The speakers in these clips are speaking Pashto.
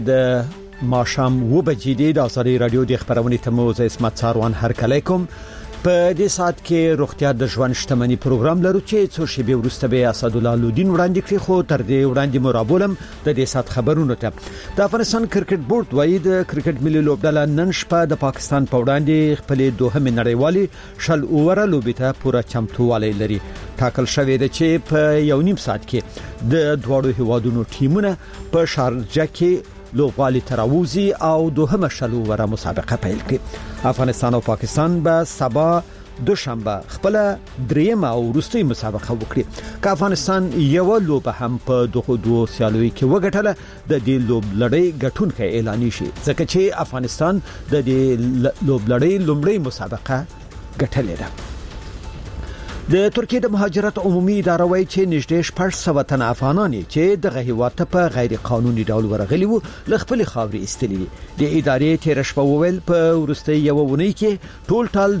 د ماشام و بجې د آزادي رادیو د خبرونې تموز اسمت ساروان هر کلیکم په دې سات کې روغتیا د ژوند شتمنۍ پروګرام لرو چې څو شی به ورسته به اسد الله لودین وړاندې کړي خو تر دې وړاندې مرابولم د دې سات خبرونه ته د افغانستان کرکټ بورډ وایي د کرکټ ملي لوبډله نن شپه د پاکستان په وړاندې خپل دوهمه نړیوالي شل اوره لوبې ته پوره چمتووالی لري ټاکل شوې ده چې په یو نیم ساعت کې د دواړو هیوادونو ټیمونه په شارجه کې لوبغالي تراوزی او دوهمه شل اوره مسابقه پیل کړي افغانستان او پاکستان به سبا دوشنبه خپل دریمه او وروستۍ مسابقه وکړي که افغانستان یو لوبه هم په دغه دوه سیالیو کې وګټله د دې لوبلړۍ ګټونکي اعلان شي ځکه چې افغانستان د دې لوبلړۍ لومړی مسابقه ګټلې ده د ترکیه د مهاجرت عمومي اداره وایي چې نږدې 600 تن افغانان چې دغه هیواد ته په غیر قانوني ډول ورغلي وو ل خپل خاورې استلي د ادارې تیر شپه وویل په ورستۍ یو ونی کې ټول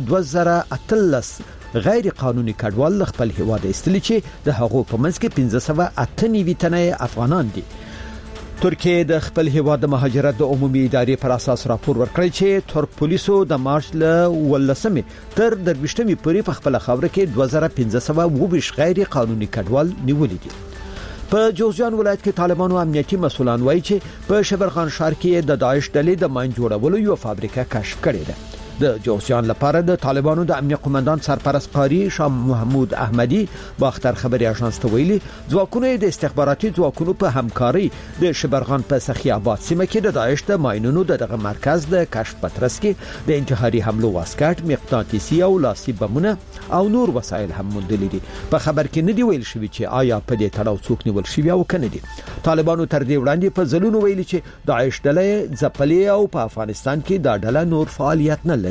2013 غیر قانوني کډوال خپل هیواد استلي چې د هغو په منځ کې 1598 تنه افغانان دي ترکیه د خپل هیواد د مهاجرت د عمومي ادارې پر اساس راپور ورکړی چې ترک پولیسو د مارچ ل 18 تر 20 پورې په خپل خاور کې 2520 غیر قانوني کډوال نیولې دي په جوزجان ولایت کې طالبانو امنیتي مسولان وایي چې په شبرغان ښار کې د داعش ډلې د ماین جوړولو یو فابریکه کشف کړې ده د جوزجان لپاره د طالبانو د امنیت قومندان سرپرست قاری شاه محمود احمدی باختر خبري اژانس ته ویلي ځواکونه د استخباراتي ځواکونو په همکاري د شبرغان په سخي آباد سیمه کې د داعش د ماینونو دغه مرکز د کشف پترس کې د انتحاري حملو واسکټ مغناطیسي او لاسي بمونه او نور وسایل هم موندل دي په خبر کې نه دی ویل شوی چې آیا په دې تړاو څوک نیول شوی او کنه دي طالبانو تر دې وړاندې په ځلونو ویلي چې داعش ډله ځپلې او په افغانستان کې دا ډله نور فعالیت نه لري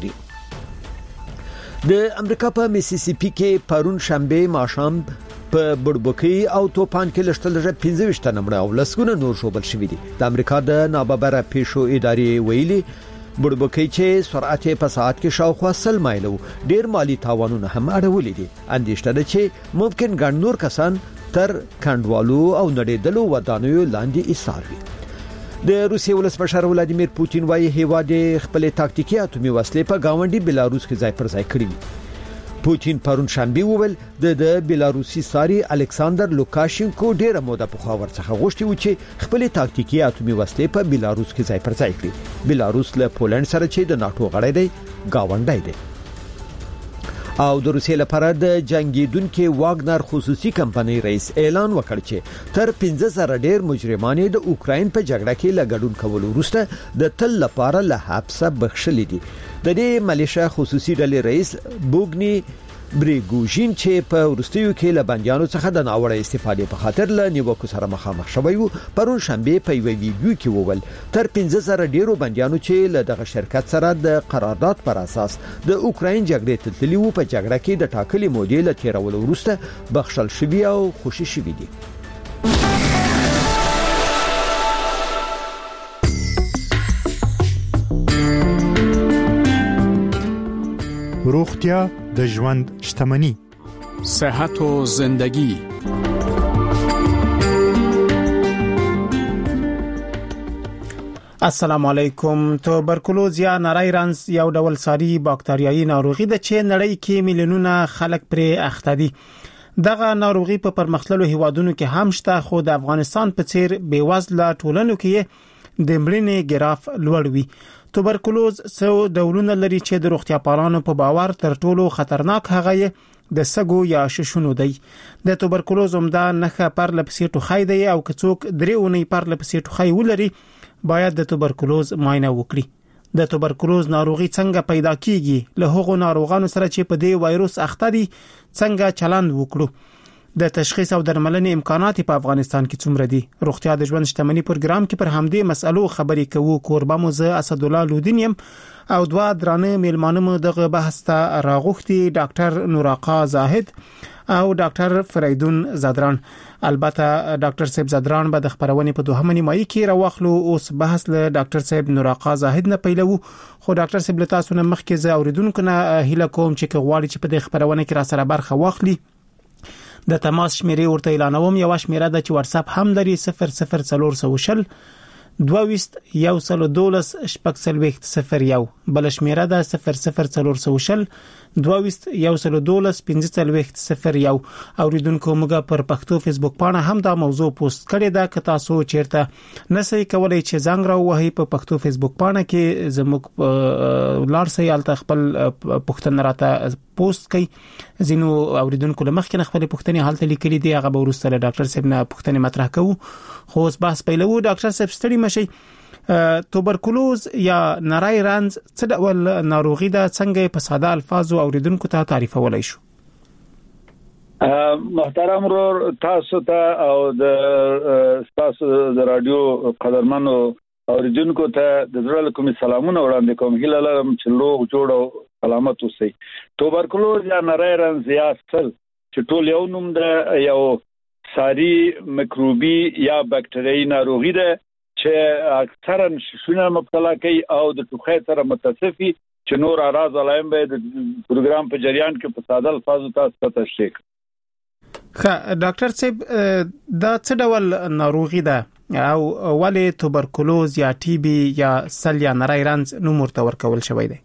د امریکا په میسیسیپي کې پرون شنبه ماښام په بډبوکي او توپان کې لشتلره 15 تنمړه او لسګونه نور شوبل شوې دي د امریکا د ناببره پیښو ادارې ویلي بډبوکي چې سرعت په ساعت کې شاوخوا 100 مایل ډیر مالی تاوانونه هم اړولې دي اندېښنه ده چې ممکن ګڼ نور کسان تر کندوالو او نړیدلو ودانیو لاندې ایثار وي د روسیې ولسمشر ولادیمیر پوتین وايي هیواد خپل تاکتیکي اتومي وسلې په گاونډي بلاروس کې ځای پر ځای کړی پوتین پرون شنبه وویل د بلاروسي ساري الکساندر لوکاشینکو ډیره موده په خوا ورڅخه غوښتي و چې خپل تاکتیکي اتومي وسلې په بلاروس کې ځای پر ځای کړي بلاروس له پولند سره چې د ناتو غړی دی گاونډی دی او د روسیې لپاره د جنگیدونکو واګنر خصوصي کمپنۍ رئیس اعلان وکړ چې تر 15000 ډیر مجرمان د اوکراین په جګړه کې لګډون کول وروسته د تل لپاره له حبسه بخښلې دي د دې ملیشه خصوصي ډلې رئیس بوګني بریګوژین چې په ورستیو کې له بنديانو څخه د ناوړه استفادې په خاطر له نیوکو سره مخامخ شوی وو پرون شنبه په یو ویډیو کې وویل تر 15000 ډیرو بنديانو چې له دغه شرکت سره د قرارداد پر اساس د اوکراین جګړې تللی وو په جګړه کې د ټاکلي مودې له تیرولو وروسته بخښل شوی او خوشي شوی دي روغتیا د ژوند شتمنۍ صحت و زندگی السلام علیکم توبرکلوز یا نری رنس یو ډول ساري باکتریایي ناروغي ده چې نړۍ کې میلیونونه خلک پرې اخته دي دغه ناروغي په پرمختللو هیوادونو کې هم شته خو د افغانستان په څیر بیوزله ټولنو کې د مړینې ګراف لوړ وي توبرکلوز څو ډولونه لري چې د روغتیا پالانو په باور تر ټولو خطرناک هغه د سګو یا ششونو دی د توبرکلوز عمده نښه پر لپسې ټوخی دی او که څوک درې اونۍ پر لپسې ټوخی ولري باید د توبرکلوز معاینه وکړي د توبرکلوز ناروغي څنګه پیدا کیږي له هغو ناروغانو سره چې په دې وایروس اخته دي څنګه چلند وکړو د تشخیص او درملنې امکانات په افغانستان کې څومره دي روغتیا د ژوند شتمنۍ پروګرام کې پر همدې مسلو خبرې کوو کوربه مو زه اسد الله لودینیم او دوا درانه میلمانو دغه بحث ته راغوښتي ډاکټر نوراقا زاهد او ډاکټر فریدون زادران البته ډاکټر صاحب زادران به د خبرونې په دوهمه نیمایي کې راوخلو اوس بحث له ډاکټر صاحب نوراقا زاهد نه پیلو خو ډاکټر صاحب له تاسو نه مخکې زه اوریدونکو نه هیله کوم چې غواړي چې په دې خبرونه کې را سره برخه واخلي د تماس شمیرې ورته اعلانوم یو شمیره د واتس اپ هم لري 0040 2212 بل شمیره ده 00420 2212 اوریدونکو موږ پر پښتو فیسبوک پاڼه هم دا موضوع پوسټ کړی دا که تاسو چیرته نسئ کولای چې زنګ راوهی په پښتو فیسبوک پاڼه کې زموږ لارسي الته خپل پښتنه راته پوسټ کړئ زینو اوریدونکو لمخکې خپل پښتني حالت لیکلي دی هغه به ورسره ډاکټر صاحب نه پښتنه مطرح کوو خو اوس بحث پیلو ډاکټر صاحب ستړي مشي توبرکلوز یا نری رنځ څه ډول ناروغي ده څنګه په ساده الفاظو اوریدونکو ته تعریفولای شو محترم ورور تاسو ته او د تاسو د رادیو قدرمنو اوریدونکو ته د زړه کوم سلامونه وړاندې کوم هیله لرم چې لوغ جوړ او سلامت اوسئ توبرکلوز یا نری رنځ یا سل چې ټول یو نوم ده یو ساری میکروبي یا باکټریایي ناروغي ده چې اکثرا شونه مبتلا کوي او د ټوخي سره متصفي چې نور اعراض علائم به د پروګرام په جریان کې په ساده الفاظو تاسو ته تشریح ډاکټر صاحب دا څه ډول ناروغي ده او ولې توبرکلوز یا ټي بي یا سل یا نری رنځ نوم ورته ورکول شوی دی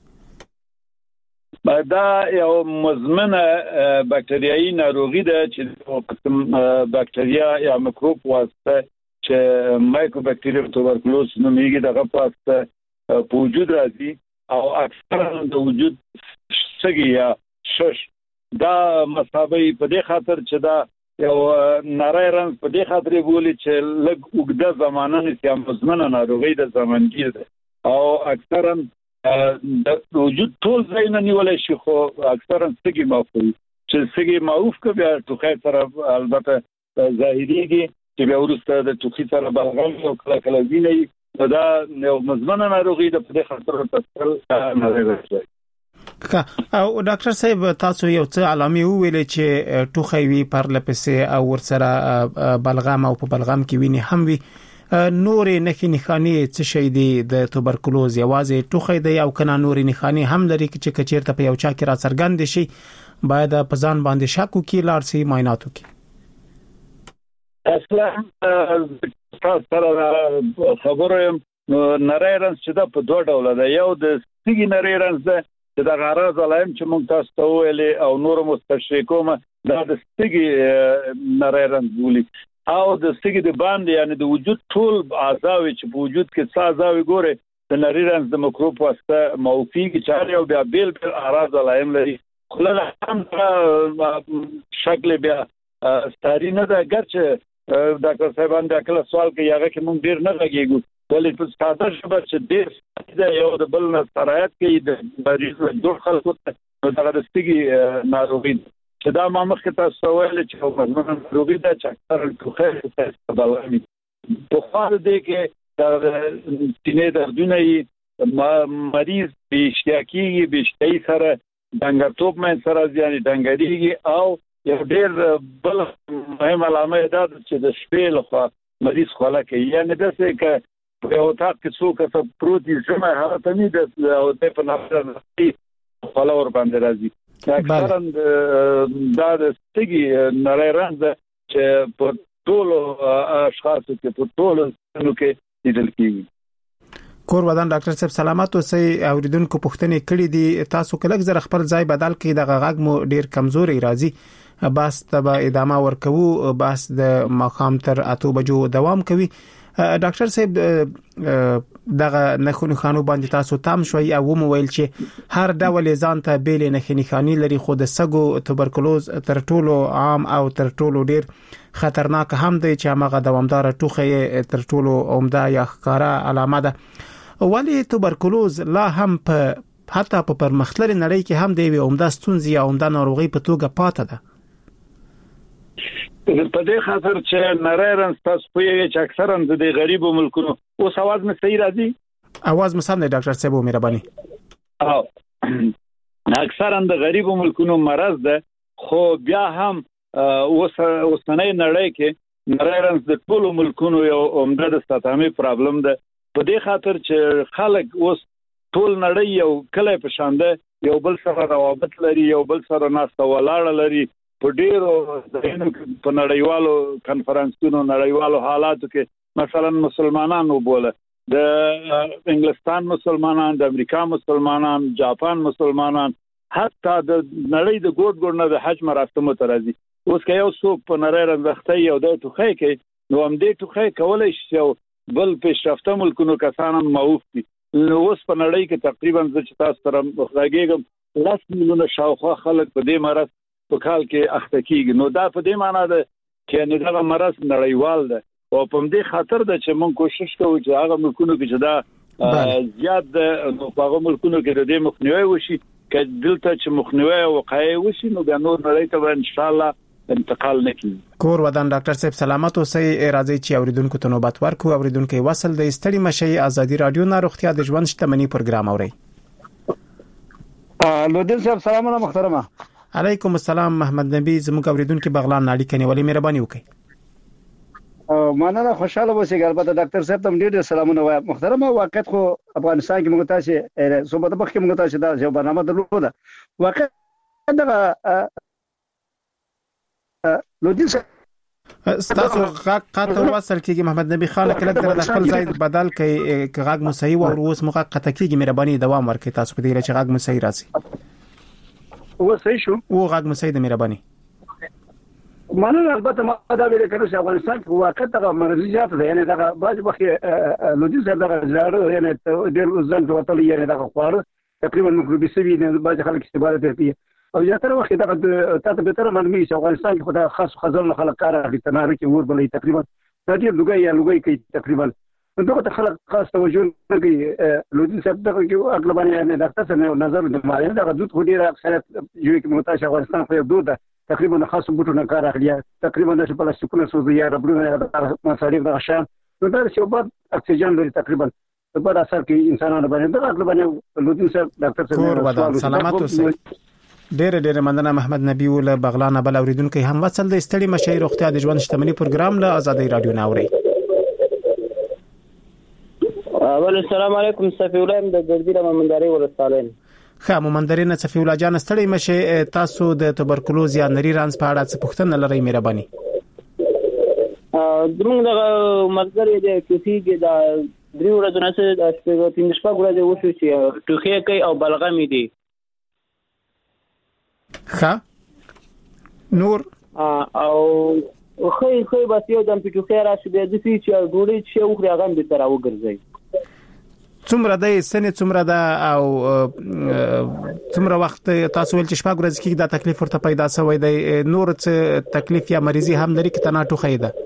دا یو مزمنه باکټریایي ناروغي ده چې قسم باکټریا یا میکروب واسطه چې مایکروبیکټیریم توبرکلوز نومېږي دغه پاسته په وجود راځي او اکثرا د وجود سګي یا شش دا مسابقه په دې خاطر چې دا یو نری رنځ په دې خاطر بولی چې لږ وګړه زمانه نشي مزمنه ناروغي د زمانګیر ده او اکثرا د وجود ټول ځای نه نیولای شي خو اکثرا سګي معفوي چې سګي معوف کبه ټوخی سره البته ظاهريږي چې بیا ورسته د ټوخي سره بلغم او کله ویني دا یو مزمنه ناروغي ده په دې خاطر تفصیل نه راځي او ډاکټر صاحب تاسو یو څه علامې ویلې چې ټوخی وی پر لپسه او ورسره بلغم او په بلغم کې ویني هم وی نورې نښانې څه شي دي د توبرکلوز یوازې ټوخی دی او کنه نورې نښانې هم لري چې کچیرته په یو چا کې را څرګند شي باید په ځان باندې شک وکړي لارسي معاینات وکړي اصلا تاسو خبره نری رنځ چې دا په دوه ډول ده یو د سګي نری رنځ ده چې د غرض علائم چې موږ تاسو ته ویلې او نور مستشرقوم دا د سګي نری رنځ بولی او د سګي د باندې یعنی د وجود ټول اعضاء چې په وجود کې څه اعضاء ګوره د نری رنځ د میکروب واسطه موفیږي چې یو بیا بیل اعراض علائم لري خلل هم شکل بیا ستاري نه ده ګرچه ډاکټر صاحبان دا کله سوال کوي هغه کې موږ ډیر نه لګیږو ولې په ساده شبه چې ډیر دا یو د بل نه سرایت کوي د مریض دوه خلکو ته دا د سګي ناروغي چې دا ما مخکې تاسو ویل چې یو مزمنه ناروغي ده چې اکثر ټوخی ته بلغمي په خاطر دې کې دا سینې دردونه مریض بشتیاکي بشتي سره دنګرتوب مې سره ځاني دنګريږي او یو ډېر بل مهم علامه ده چې د شپې لخوا مریض خوله کوي یعنی دا څه ک په یو تاک کې څوک څه پروتي جمع هغه ته نه ده او د په نظر خوله ور باندې راځي اکثرا دا د سګي نری رنځ چې په ټول اشخاصو کې په ټول نو کې لیدل کیږي کور ودان ډاکټر صاحب سلامت اوسئ اوریدونکو پوښتنه کړې دي تاسو کله زر خپل ځای بدل کړئ د غږ مو ډیر کمزوري راځي بس تبه ادامه ورکوو بس د مخام تر 8 بجو دوام کوي ډاکټر صاحب دغه نخونو باندې تاسو تام شوي او موویل چې هر ډول ځان ته بیل نخني لري خو د سګو توبرکلوز تر ټولو عام او تر ټولو ډیر خطرناک هم دی چې هغه دوامدار ټوخی تر ټولو عمده یا ښکارا علامه ده ولی توبرکلوز لا هم په حتی په پرمختللي نړۍ کې هم دی عمده ستونزې او عمده ناروغي په توګه پاتې ده په دې خاطر چې نری رنځ تاسو په یوه چې اکثرا د غریبو ملکونو او سواز مې صحیح راځي اواز مسام دی ډاکټر صاحب مهرباني او اکثرا د غریبو ملکونو مرض ده خو بیا هم اوسنۍ نړۍ کې نری رنځ د ټولو ملکونو یو عمده د استثماري پرابلم ده په دې خاطر چې خلک اوس ټول نړۍ یو کله په شان ده یو بل سره روابط لري یو بل سره ناسته ولاړه لري په ډیرو ځایونو په نړیوالو کانفرنسونو نړیوالو حالاتو کې مثلا مسلمانانو بوله د انګلستان مسلمانان، د امریکا مسلمانان، جاپان مسلمانان، حتی د نړۍ د ګوټ نه د حج مراسمو ته راځي. اوس که یو څوک په نری رنځختۍ یو د ټوخی کوي، نو هم دې ټوخی کولی شي یو بل پیشرفته ملکونو کسان هم معوف دي. نو اوس په نړۍ کې تقریبا زه چې تاسو سره غږیږم 10 میلیونه شاوخوا خلک په دې مرض په کال کې اخته کیږي. نو دا په دې معنی ده چې دغه مرض نړیوال ده او په دې خاطر ده چې موږ کوشش کوو چې هغه ملکونو کې چې دا زیات نو په هغه ملکونو کې د دې مخنیوي وشي. که دلته چې مخنیوي او وقایع وشي نو بیا نور نړۍ ته ان شاء الله انتقال نکړي. کور ودان ډاکټر صاحب سلامت اوسئ. راځي چې اوریدونکو ته نوبت ورکو. اوریدونکو وصل د استړي مشي ازادي رادیو نه روغتیا د ژوند شتمنۍ پروګرام اوري. لودین صاحب سلام علیکم محترمه. علیکم السلام محمد نبی. زموږ اوریدونکو بغلان ناړي کني ولې مهرباني وکړئ. مننه خوشاله اوسئ. البته ډاکټر صاحب ته ډېر سلامونه وایم. محترمه واقعیت خو افغانستان کې موږ تاسو صوبته بخ کې موږ تاسو دا یو برنامه درلوده. واقعیت دا لودین ستاسو قاطع وصل کیږي محمد نبی خان کله د خپل ځای بدل کوي غاګ مو صحیح او اوس موږ قطع کیږي. مهرباني دوام ورکړئ. تاسو په دې چې غاګ مو صحیح راسي. و صحیح شو او غاګ مو صحیح د مهرباني مننه. البته ما دا ویل کړم چې افغانستان په واقع ته مرزيات ده، یعنی دا باج بخي لودین صاحب دا زړه یعنی ډېر ځان ته وتلی، یعنی دا خور تقریبا مکروبي سوي نه باج خلک استفاده کوي او یا تر وخت دا تاسو به تر معلومي چې افغانستان کې خدای خاص خزر خلک کار اخلي تناره کې ور بلې تقریبا دا ډېر لوګي کوي تقریبا. دغه خلک خاص توجه کوي. لودین صاحب دغه کې اغلبانه یعنی ډاکټر څخه نظر د مالي دغه دود خو ډېر اکثریت یو کې متاش افغانستان خو دود تقریبا خاص بوټو نه کار اخلي، تقریبا د پلاستیکونو سوزي یا ربړونه مصارف د شان نو دا چې بعد اکسیجن لري تقریبا په بل اثر کې انسانانو باندې دغه اغلبانه لودین صاحب ډاکټر صاحب سلامت اوسئ. ډېر مننه محمد نبی ول بغلان بل اوریدونکو هم وصل د استړي مشي روغتیا د ژوند شتمنۍ پروګرام له آزادۍ رادیو نه اوري. اول السلام علیکم صفی الله د جرګی د مومندري ولسوالۍ. خا مومندري نه صفی الله جان استړي مشي تاسو د توبرکلوز یا نری رانس په اړه څه پوښتنه لرئ مهرباني. زموږ د مزګر د کیفي د درې ورځې نه څه د 15 ورځې وشو چې ټوخی کوي او بلغم دي. ها نور او خو بس یو دم پټوخه راشي د دې چې ډوړي چې اوخري هغه به تر وګرځي. څومره د سنې څومره د او څومره وخت تاسو ول چې شپږ ورځې کې دا تکلیف ورته پیدا شوی دی؟ نور څه تکلیف یا مریضي هم لري کې تنه ټوخه ده؟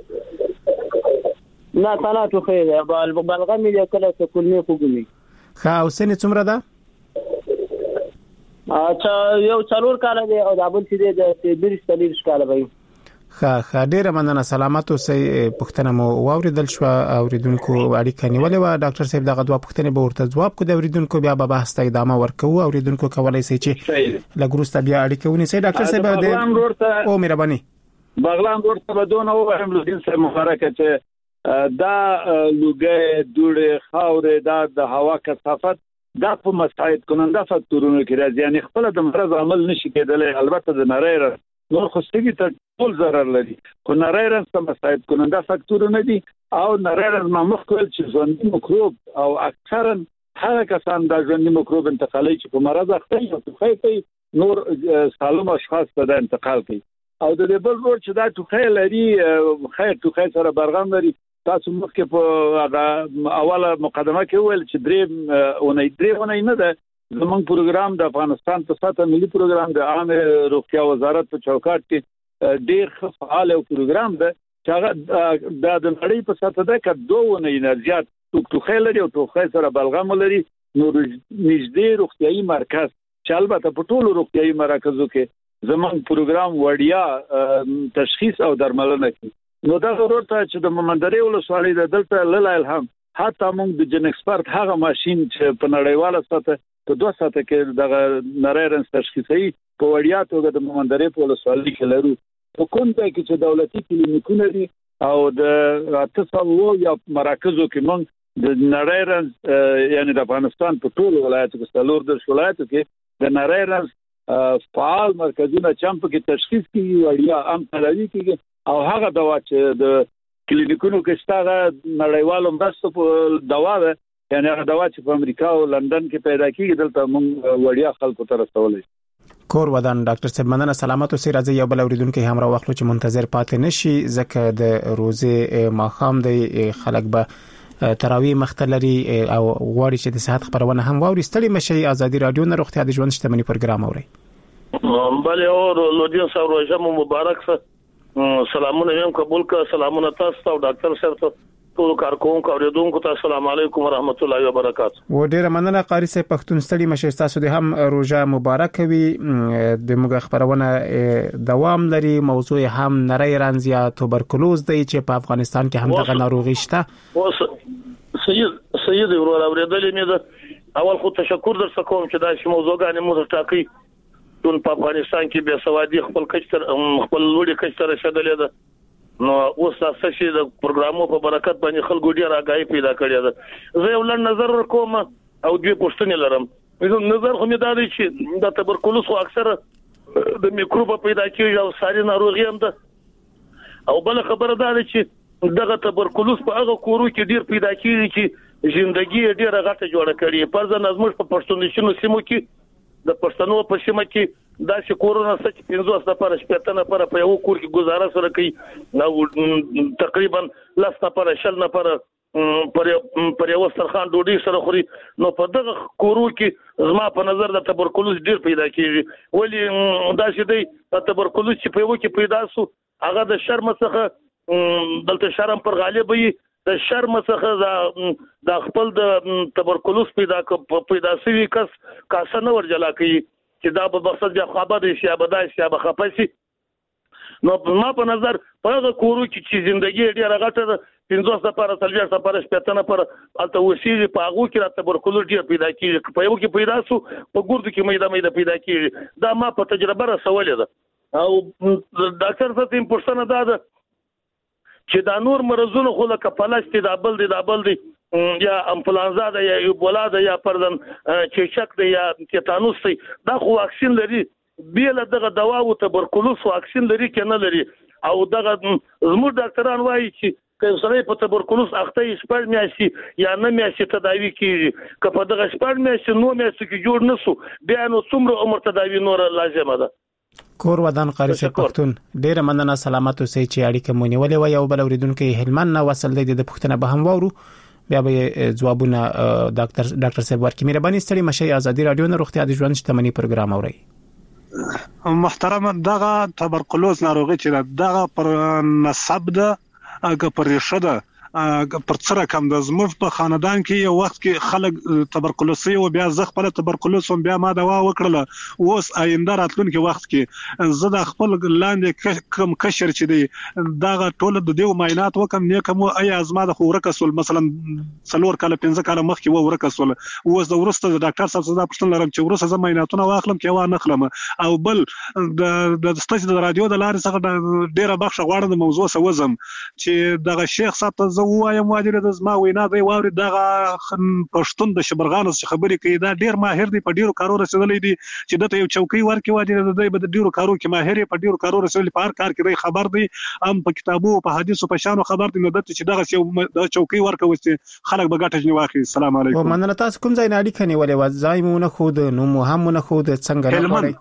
نه تنه ټوخه ده، بلغم یې کله څه کولنی خوګنی. ها او سنې څومره ده؟ اچھا یو څلور کال دی او دا بل چې د 23 کال وای. ښه ډیره مننه. سلامت اوسئ. پښتنه مو واوریدل شو. اوریدونکو اړیکه نیولې و. ډاکټر صاحب دغه دوه پښتنې به ورته جواب کو. د اوریدونکو بیا به بحث ته ادامه ورکو. اوریدونکو کولای شي چې لګروسته بیا اړیکه ونیسي. ډاکټر صاحب د او مهرباني بغلان ورته بدون او هم لودین صاحب مبارکه چې دا لوګي دوړې خاورې دا د هوا کثافت دا په مساعد کننده فاکتورونو کې راځي، یعنی خپل د مرض عمل نشي کېدلی. البته د نری رنځ نور خو ستګي ته ټول ضرر لري، خو نری رنځ ته مساعد کننده فاکتورونه دي او نری رنځ مخ کول چې ژوندي میکروب او اکثرا هغه کسان د ژوندي میکروب انتقالي چې په مرض اخته او ټوخی کوي نور سالم اشخاص ته د انتقال کوي. او د دې بل ور چې دا ټوخی لري خیر ټوخی سره برغم لري. تاسو مخکې په اوله مقدمه کې ویل چې درې نه ده زمونږ پروګرام د افغانستان په سطح ملي پروګرام د عام روغتیا وزارت په چوکاټ کې ډېر فعال او پروګرام ده چې هغه د نړۍ په سطح ده کې 2 نه زیات ټوخی لري او ټوخی سره بلغم لري. نو نږدې روغتیايي مرکز چې البته په ټولو روغتیايي مراکزو کې زمونږ پروګرام وړیا تشخیص او درملنه کوي. نو دا ضرورت چې د مومندري ولسوالۍ د دلته لاله الهام حتی موږ د جن ایکسپرت هغه ماشين چې په نړیواله سطح په 2 ساعته کې د نری رنځ تشخیصي په وړیا توګه د مومندري په ولسوالۍ کې لرو. په کوم ځای کې چې دولتي کلینیکونه دي او د اتصالو یا مراکزو کې موږ د نری رنځ یعنی د افغانستان په ټولو ولایتو کې څلور د ولایتو کې د نری رنځ فعال مرکزونه چمپ کې تشخیص کیږي وړیا عام تداوی کیږي او هغه دوا چې د کلینیکونو کې ستاره نړیوالو مرستو په دوا ده یعنی هغه دوا چې په امریکا او لندن کې پیدا کیږي دلته موږ وړیا خلکو ته رسولای کور ودان ډاکټر صاحب مننه سلامات اوسئ راځي یو بل اوریدونکو همراه واخلو چې منتظر پاتې نشي ځکه د روزه ماخام دی خلک به تراوی مختلري او غواړي چې د صحت خبرونه هم واوري ستړي مشي ازادي رادیو نه روغتیا د ژوند شتمنۍ پروګرام اوري بله او لودین صاحب روزه مبارک سه سلامونه هم قبول کړه سلامونه تاسو او ډاکټر صاحب ته ټول کارکونکو اوریدونکو ته السلام علیکم ورحمت الله وبرکاته و ډیره مننه قاری صاحب پښتون ستړي مشه تاسو د هم روزه مبارک وي د موږ خبرونه دوام لري موضوع هم نری رنز یا توبرکلوز دی چې په افغانستان کې هم دغه ناروغي شته سید ورور اوریدلې مې ده اول خو تشکر در څخه کوم چې دا شی موضوعګانې مو ټاکي ټول په افغانستان کې به سوادي خپل کچتر خپل لوړي کچتر رسیدلې ده نو اوس تاسو چې د پروګرامو په برکت باندې خلکو ډیر راګای پیدا کړی ده زه یو لړ نظر کوم او دوی پوښتنې لرم نظر خو مې دا دی چې د تبرکلوز خو اکثر د میکروب پیدا کیږي او ساري ناروغي هم ده او بل خبره دا ده چې دغه تبرکلوز په هغه کورو کې ډیر پیدا کیږي چې ژوندۍ ډیره غټه جوړه کړي پر ځان ازموږ په پښتونخوا سیمو کې د پښتنو په سیمه کې دا چې کورونا سچ 15 لپاره شپږ لپاره په یو کور کې گزاره سره کوي نو تقریبا 10 لپاره 10 لپاره پر یو سرخان ډوډۍ سره خوري نو په دغه کورو کې زما په نظر د تبرکلوز ډیر پیدا کیږي ولی دا چې د تبرکلوز چې په یو کې پیدا سو هغه د شرم څخه دلته شرم پر غالب وي د شرم څخه د خپل د تبرکلوز پیدا سوي کس کاسه نه ورجلا کوي چې دا په مقصد یا خبر شي ابدا شي به خپسي نو ما په نظر په هغه کورو کې چې ژوندۍ ډیره غټه 15 لپاره 30 لپاره 15 لپاره البته وسیږي په هغه کې تبرکلوز ډیر پیدا کیږي په یو کې پیدا سو په ګردو کې میده پیدا کیږي دا ما په تجربه رسولې ده او ډاکټر صاحب پوښتنه ده چې دا نور مرزونه خو لکه پلاستي دا بل دی یا انفلونزا ده یا ایبولا ده یا پردن چیچک ده یا تیتانوس دی دا خو واکسین لري بیل دغه دوا او تبرکلوز واکسین لري کنه لري او دغه زموږ ډاکټران وایي چې که سره په تبرکلوز اخته شپږ میاشتې یا نه میاشتې تداوی کیږي که په دغه شپږ میاشتې نو میاشتې کې جوړ نسو بیا نو څومره عمر تداوی نور لازمه ده کور ودان قاری صاحب پښتون ډیره مننه سلامات اوسئ چې اړیکه مونږ ولې و یو بل اوریدونکو هلمند نه وصل دی د پښتنه به هم وورو بیا به جوابونه ډاکټر صاحب ورکړي مهرباني ستړي مشه ازادي رادیو نه روغتیا د ژوند شتمنۍ پروګرام اوري محترم دغه تبرکلوز ناروغي چې دغه پر نسب ده هغه پر ریشه ده پر څره کم د زموږ په خاندان کې یو وخت کې خلک تبرکلوسي او بیا زه خپل تبرکلوس هم بیا ما دوا وکړله اوس آینده راتلونکي وخت کې زه د خپل لاندې کم کشر چې دی دغه ټول د دیو معاینات وکم نه کوم ای ازما د خورکسول مثلا څلور کاله 15 کاله مخکې و ورکسول اوس د ورسته د ډاکټر صاحب څخه پوښتنه لرم چې ورسته زما معایناتونه واخلم کې و نه خلم او بل د ستاسو د رادیو د لارې څخه ډیره بخښه غواړم د موضوع سوزم چې دغه شیخ صاحب زه وایم واجر د زما وینا دی واوري دغه پښتون د شبرغان څخه خبرې کوي دا ډیر ماهر دی په ډیرو کارو رسیدلې دي چې دته یو چوکۍ ورکي واجر د دې په ډیرو کارو کې ماهر په ډیرو کارو رسیدلې په هر کار کې دی خبر دی ام په کتابو په حدیثو په شانو خبر دی نو دته چې دغه یو د چوکۍ ورکوي خلک به ګټه جوړ واخلي السلام علیکم ومننه تاسو کوم ځای نه اړیکه نیولې و ځایمونه خود نو مهمونه خود څنګه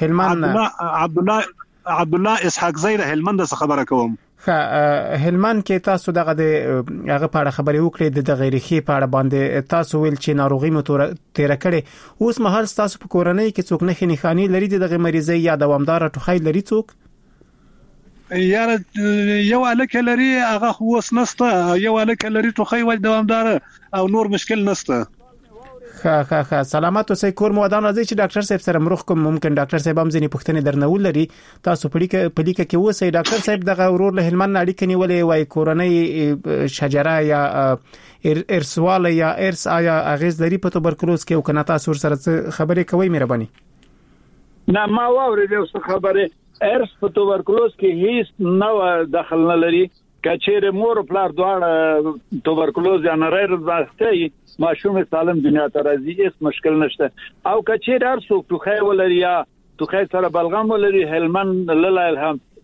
هلمند عبد الله اسحاق زید هلمند څخه خبره کوم هلمند کې تاسو دغه د هغه په اړه خبرې وکړې د غیرخي په اړه باندې تاسو ویل چې ناروغي مو تیر کړي اوس مهال تاسو په کورنۍ کې څوک نه خنخانی لري دغه مریضي یا دوامدار ټوخی لري څوک یار یو الک لري هغه اوس نسته یو الک لري ټوخی و دوامدار او نور مشکل نسته ښه سلامات اوسئ کور مو ودان راځي چې ډاکټر صاحب سره مروخ کوم ممکن ډاکټر صاحب هم ځینې پوښتنې درنول لري تاسو په لیکه کې اوسئ ډاکټر صاحب دغه ورور له هلمند اړیکه نیولې وای کورنۍ شجره یا ارسواله یا ارس آیا اغیز لري په تبرکلوز کې او کنه تاسو سره خبرې کوي مهرباني نه ما واورې یو خبره ارس په تبرکلوز کې هیڅ نو دخل نه لري کچېره مور پلار دواړه تبرکلوز یا نری راځي ماشوم سالم دنیا ته راځي هیڅ مشکل نشته او کچېره هر څوک ټوخی ولري یا ټوخی سره بلغم ولري هلمند لله الحمد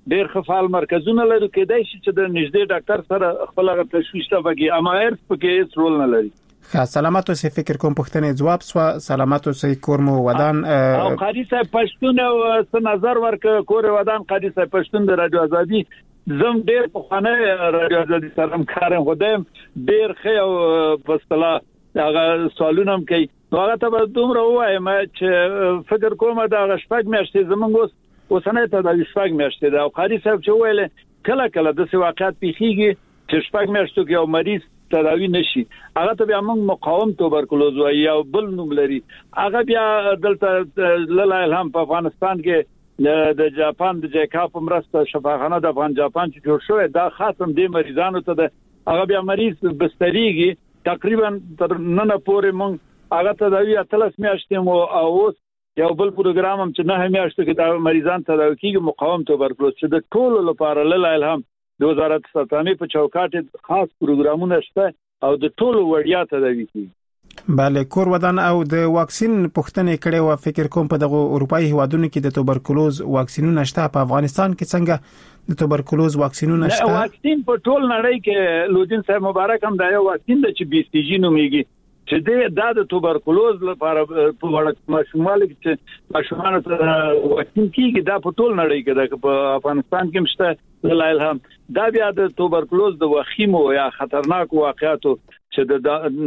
ډېر خفال مرکزونه لري کېدای شي چې د نږدې ډاکټر سره خپل تشویش ته وګي اما هر پکې هیڅ رول نه لري. سلامات اوسئ. فکر کوم پښتنې جواب سو. سلامات اوسئ. کور مو ودان او قاری صاحب پښتون او څه نظر ورک کور ودان قاری صاحب پښتون د رادیو ازادي زم ډېر په خانه رادیو ازادي سره کارم خدایم ډېر خې او پستلا هغه سوالونه کوي. هغه ته دومره وایم چې فکر کوم دا غشپک میاشتې زمونږ اوسنۍ ته د شپږ میاشتې دا قاری صاحب چې ویل کله کله د واقعیت پیخیږي چې شپږ میاشتو کې یو مریض تداوی نشي هغه ته بیا موږ مقاوم توبرکلوز وایي یا بل نوم لري. هغه بیا دلته لاله الهام په افغانستان کې د جاپان د جیکا په مرسته شفاخانه د افغان جاپان چې جوړ شوی دا خاصم د مریضانو ته د هغه بیا مریض بستریږي تقریبا تر نن پورې موږ هغه تداوی 13 میاشتې مو او یو بل پروګرام هم چې نه میاشتو کې دا مریضان تداوی کیږي مقاوم توبرکلوز چې د ټولو لپاره لاله الهام د وزارت سرطاني په چوکاټ خاص پروګرامونه شته او د ټولو وړیا تداوی کوي. بله کور ودان او د واکسین پوښتنه کړې و. فکر کوم په دغه اروپאי هیوادونو کې د توبرکلوز واکسینونه شته. په افغانستان کې څنګه د توبرکلوز واکسینونه شته؟ واکسین په ټول نړۍ کې لودین صاحب مبارک هم دا یو واکسین د چې BCG نومېږي چې د توبرکلوز لپاره په وړاندې ماشومان چې ماشومان ته واکسین کیږي دا په ټول نړۍ کې د افغانستان کې مشته لاله الهام دا بیا د توبرکلوز د وخیمو یا خطرناک واقعاتو چې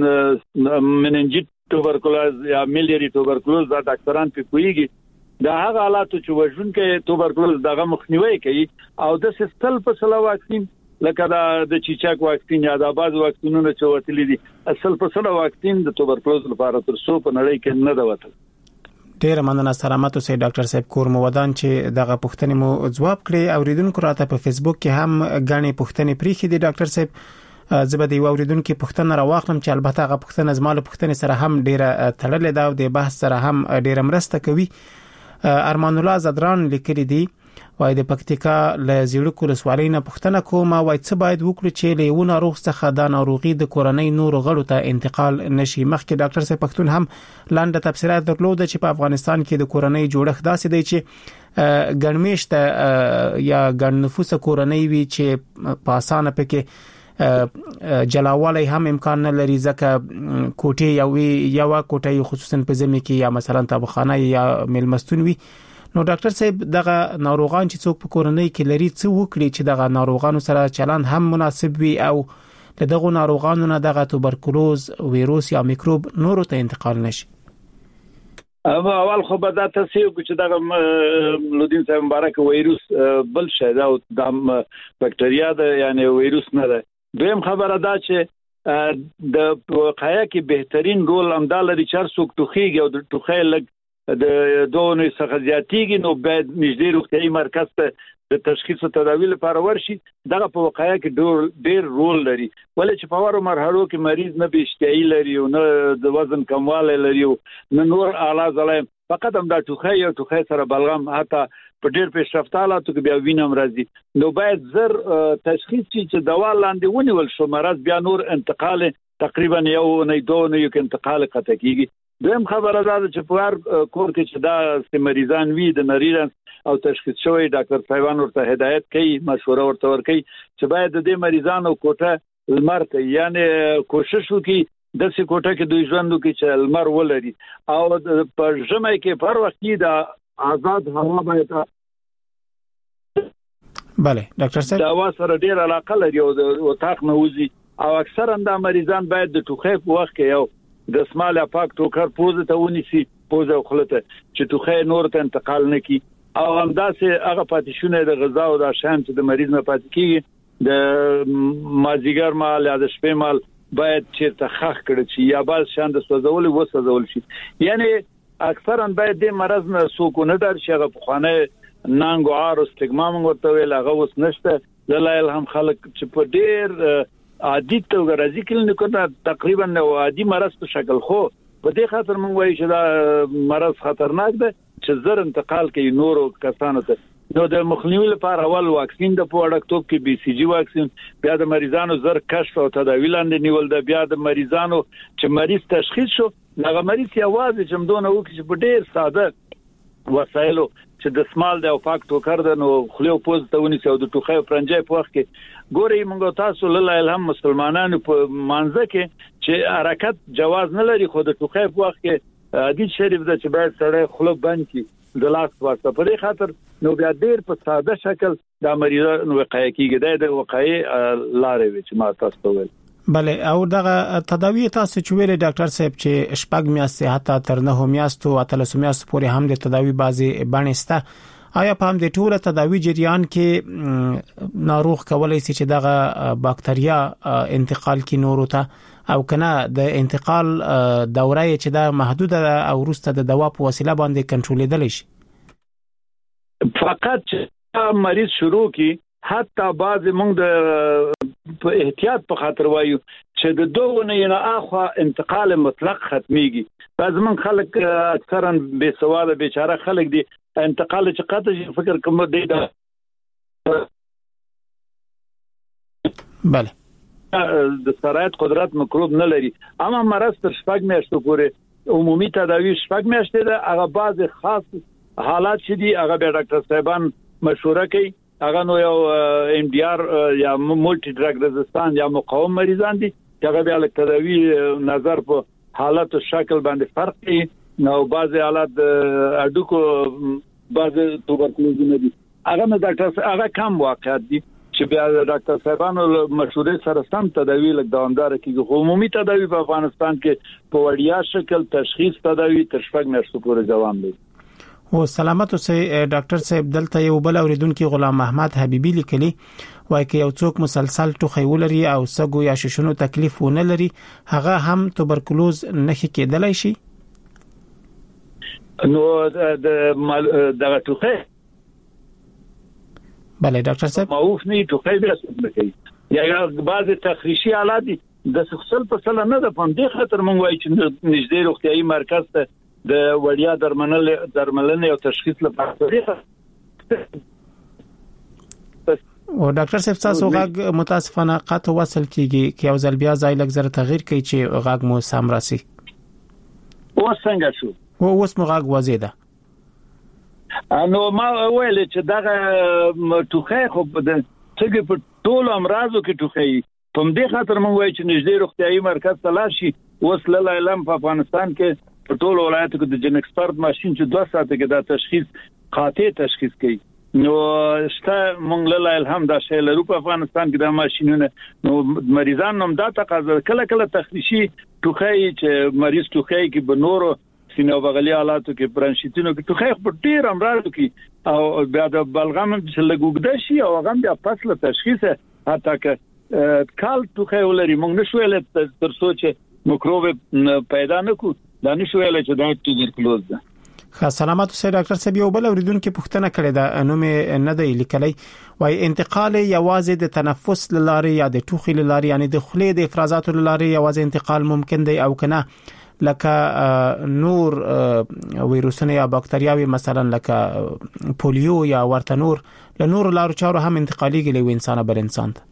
د مننجیت توبرکلوز یا میلیری توبرکلوز دا ډاکټران په کویږي دا هغه حالاتو چې وژونکي توبرکلوز دغه مخنیوي کوي او د سیستل په سلا واکسین لکه د چیچاک واکسین یا د باز واکسینونه چې وتلی دي اصل په سره واکسین د توبرکلوز لپاره تر څو په نړۍ کې نه دا وته. ډیر مننه. سلامات اوسئ ډاکټر صاحب. کور مو ودان چې دغه پوښتنې مو جواب کړي. اوریدونکو راته په فیسبوک کې هم غاڼې پوښتنې پریخي دي ډاکټر صاحب. زبدي اوریدونکو پوښتنه راواخلم چې البته هغه پوښتنه زماله پوښتنه سره هم ډیره تړلې ده او د بحث سره هم ډیره مرسته کوي. ارمان الله زدران لیکلي دي وای د پکتیکا له زیړکو لسوالۍ نه پوښتنه کوم وای څه باید وکړو چې له یو ناروغ څخه د ناروغي د کورنۍ نور غړو ته انتقال نشي. مخکې ډاکټر صاحب پښتون هم لاندې تفسیرات درلود چې په افغانستان کې د کورنۍ جوړښت داسې دی چې ګڼمېشت یا ګڼ نفوس کورنۍ وي چې په اسانه پکې جلاوالي هم امکان نه لري ځکه کوټه یو کوټه خصوصا په زمي کې یا مثلا طبخانه یا ملمستون وي. نو ډاکټر صاحب دغه ناروغان چې څوک په کورنۍ کې لري څه وکړي چې دغه ناروغانو سره چلند هم مناسب وي او دغه ناروغانو نه دغه توبرکلوز وایروس یا میکروب نورو ته انتقال نشي؟ اول خو به دا تاسو چې دغه لودین صاحب مبارک وایروس بل شي دا د بکټریا ده یعنی وایروس نه ده. دویم خبره دا چې د وقایه کې بهترین رول همدا لري چې څوک ټوخیږي او د ټوخۍ لګ د دوه څخه زیاتیږي نو باید نږدې روغتیايي مرکز ته د تشخیص او تداوی لپاره ورشي. دغه په وقایه کې ډېر رول لري ولې چې په وړو مرحلو کې مریض نه بشتایي لري او نه د وزن کموالی لري او نه نور اعلی ظلم فقط هم دا ټوخۍ او ټوخۍ سره بلغم حتی په ډېر پیشرفته حالاتو کې بیا وینم راځي. نو باید زر تشخیص چې دوا لاندې ونیول شو مرض بیا نور انتقال تقریبا یو نه دوه نه یو انتقال قطع کیږي. دویم خبره ده چې په هر کور کې چې دا مریضان وي د نریران او تشخیص شوی ډاکټر صاحبان ورته هدایت کوي مشوره ورته ورکوي چې باید د دې مریضانو کوټه لمر ته یعنی کوشش وکړي د سې کوټه کې دوی ژوند وکړي چې لمر ولري او په ژمي کې پر وخت کې د آزاد هوا باید. بله ډاکټر صاحب دا سره ډیر علاقه لري او د وطاق نه وځي او اکثرا د مریضان باید د ټوخۍ په وخت کې یو د اسمال پاک ټوکر پوزه ته ونیسي پوزه او خلته چې ټوخۍ نور ته انتقال نکي او همداسې هغه پاتیشونه د غذا او د شام چې د مریض نه پات کیږي د مازیګر مال یا د شپې مال باید چیرته خخ کړي چې یا بل شان د سوځول و سوځول شي. یعنی اکثرا باید د مرض نه سکونه در شي هغه په خانه نانګو ار استګما موږ ورته ویل هغه وس نشته. لاله هم خلک چې په ډیر عادي توګه راځي کلینیکونه تقریبا نو عادي مرض په شکل خو په دې خاطر موږ وایو چې دا مرض خطرناک ده چې زر انتقال کوي نورو کسانو ته. نو د مخنیوي لپاره اول واکسین د پوړکتوب کې BCG واکسین بیا د مریضانو زر کشف او تداوی لاندې نیول د بیا د مریضانو چې مریض تشخیص شو هغه مریض یوازې چې مدونه وکړي په ډیر ساده وسایلو چې د سمال د او پاک ټوکر د نو خلیو پوز ته ونیسي او د ټوخي پرنجي په وخت کې ګوري موږ تاسو لله الهم مسلمانانو په مانځه کې چې حرکت جواز نه لري خو د ټوخي په وخت کې حدیث شریف د چې باید سره خلو بند کی د لاس واسطه په دې خاطر نو بیا ډیر په ساده شکل د مریضانو وقایع کیږي د وقایع لارې چې ما تاسو ته ویل. بله او دغه تداوی تاسو چې ویل ډاکټر صاحب چې شپږ میاشتې حتی تر 9 میاشتو او 13 میاشتو پورې هم د تداوی بازي بڼې سته آیا په هم د ټوله تداوی جریان کې ناروغ کولای شي چې دغه باکتریا انتقال کی نورو ته او کنه د انتقال دوره چې دا محدوده او وروسته د دوا په وسیله باندې کنټرولېدل شي؟ فقط چې مریض شروع کی حتی بعض موږ د احتیاط په خاطر وایو چې د دوه نه اخوا انتقال مطلق ختميږي. بعض من خلک اکثرا بے سواده بیچاره خلک دي انتقال چې قطع فکر کوم دی دا بله د سرایت قدرت مکروب نه لري اما مرض تر شپږ میاشتو پورې عمومي تداوی شپږ میاشتې ده. هغه بعض خاص حالات چې دي هغه به ډاکټر صاحبان مشوره کوي هغه نو یو ام ډي ار یا مولټي ډرګ ريزिस्टنس یا مقاوم مریضان دي چې هغه به له تداوی نظر په حالت او شکل باندې فرق کوي. نو بعض حالات اډوکو بعض توبرکلوز نه دي هغه نه ډاکټر هغه کم واقعات دي چې بیا ډاکټر صاحبانو مشورې سره سم تداوی لګ دوامدار کیږي. عمومي تداوی په افغانستان کې په وړیا شکل تشخیص تداوی تر شپږ میاشتو پورې دوام لري. او سلامت اوسئ ډاکټر صاحب دلته یو بل اوریدونکو غلام محمد حبیبی لیکلی وایي چې یو څوک مسلسل ټوخی ولري او سګو یا ششونو تکلیف ونه لري هغه هم توبرکلوز نښې کېدلای شي؟ نو د ټوخی بله ډاکټر صاحب معروف نه ټوخی بیا څه کوي یا بعض تخریشي حالات دي د سخصل په سره نه د پندې خاطر مونږ وایي چې نږدې روغتيایي مرکز ته د وړیا درملنې او تشخیص لپاره او ډاکټر صاحب تاسو غږ متاسفانه قطع وصل کیږي چې یو ځل بیا ځای لږ زره تغییر کوي چې غږ مو سم راسي. او څنګه شو؟ اوس مو غږ واضح ده. نو ما ویل چې دغه ټوخی خو د څنګه په ټول امراضو کې ټوخی په دې خاطر مونږ وایو چې نږدې روغتيایي مرکز ته لاړ شي. اوس له علم په افغانستان کې په ټول ولایتو کې د جن ایکسپرت ماشين چې 2 ساعته کې دا تشخیص قاطع تشخیص کوي. نو شته مونږ له الهم دا شی له په افغانستان کې د ماشينونو نو مریضان هم دا تقاضا کله تخریشي ټوخی چې مریض ټوخی کې به نورو سینو بغلی حالاتو کې برانشیتونو کې ټوخی په ډیر امراضو کې او بیا د بلغم چې لګوګد شي او هغه بیا فصله تشخیص حتی که کال ټوخی ولري مونږ نشو ویل تر سوچ مکروب پیدا نکو دا نشو ویل چې دا توبرکلوز ده. سلامت اوسئ ډاکټر صاحب یو بل اوریدونکو پوښتنه کړې ده نو مې نه دی لیکلی وای انتقال یوازې د تنفس لارې یا د ټوخي لارې یعنی د خولې د افرازاتو لارې یوازې انتقال ممکن دی او کنه لکه نور ویروسونه یا باکتریاوي مثلا لکه پولیو یا ورته نور لارو چارو هم انتقالي ګلوي انسان بل انسان ته؟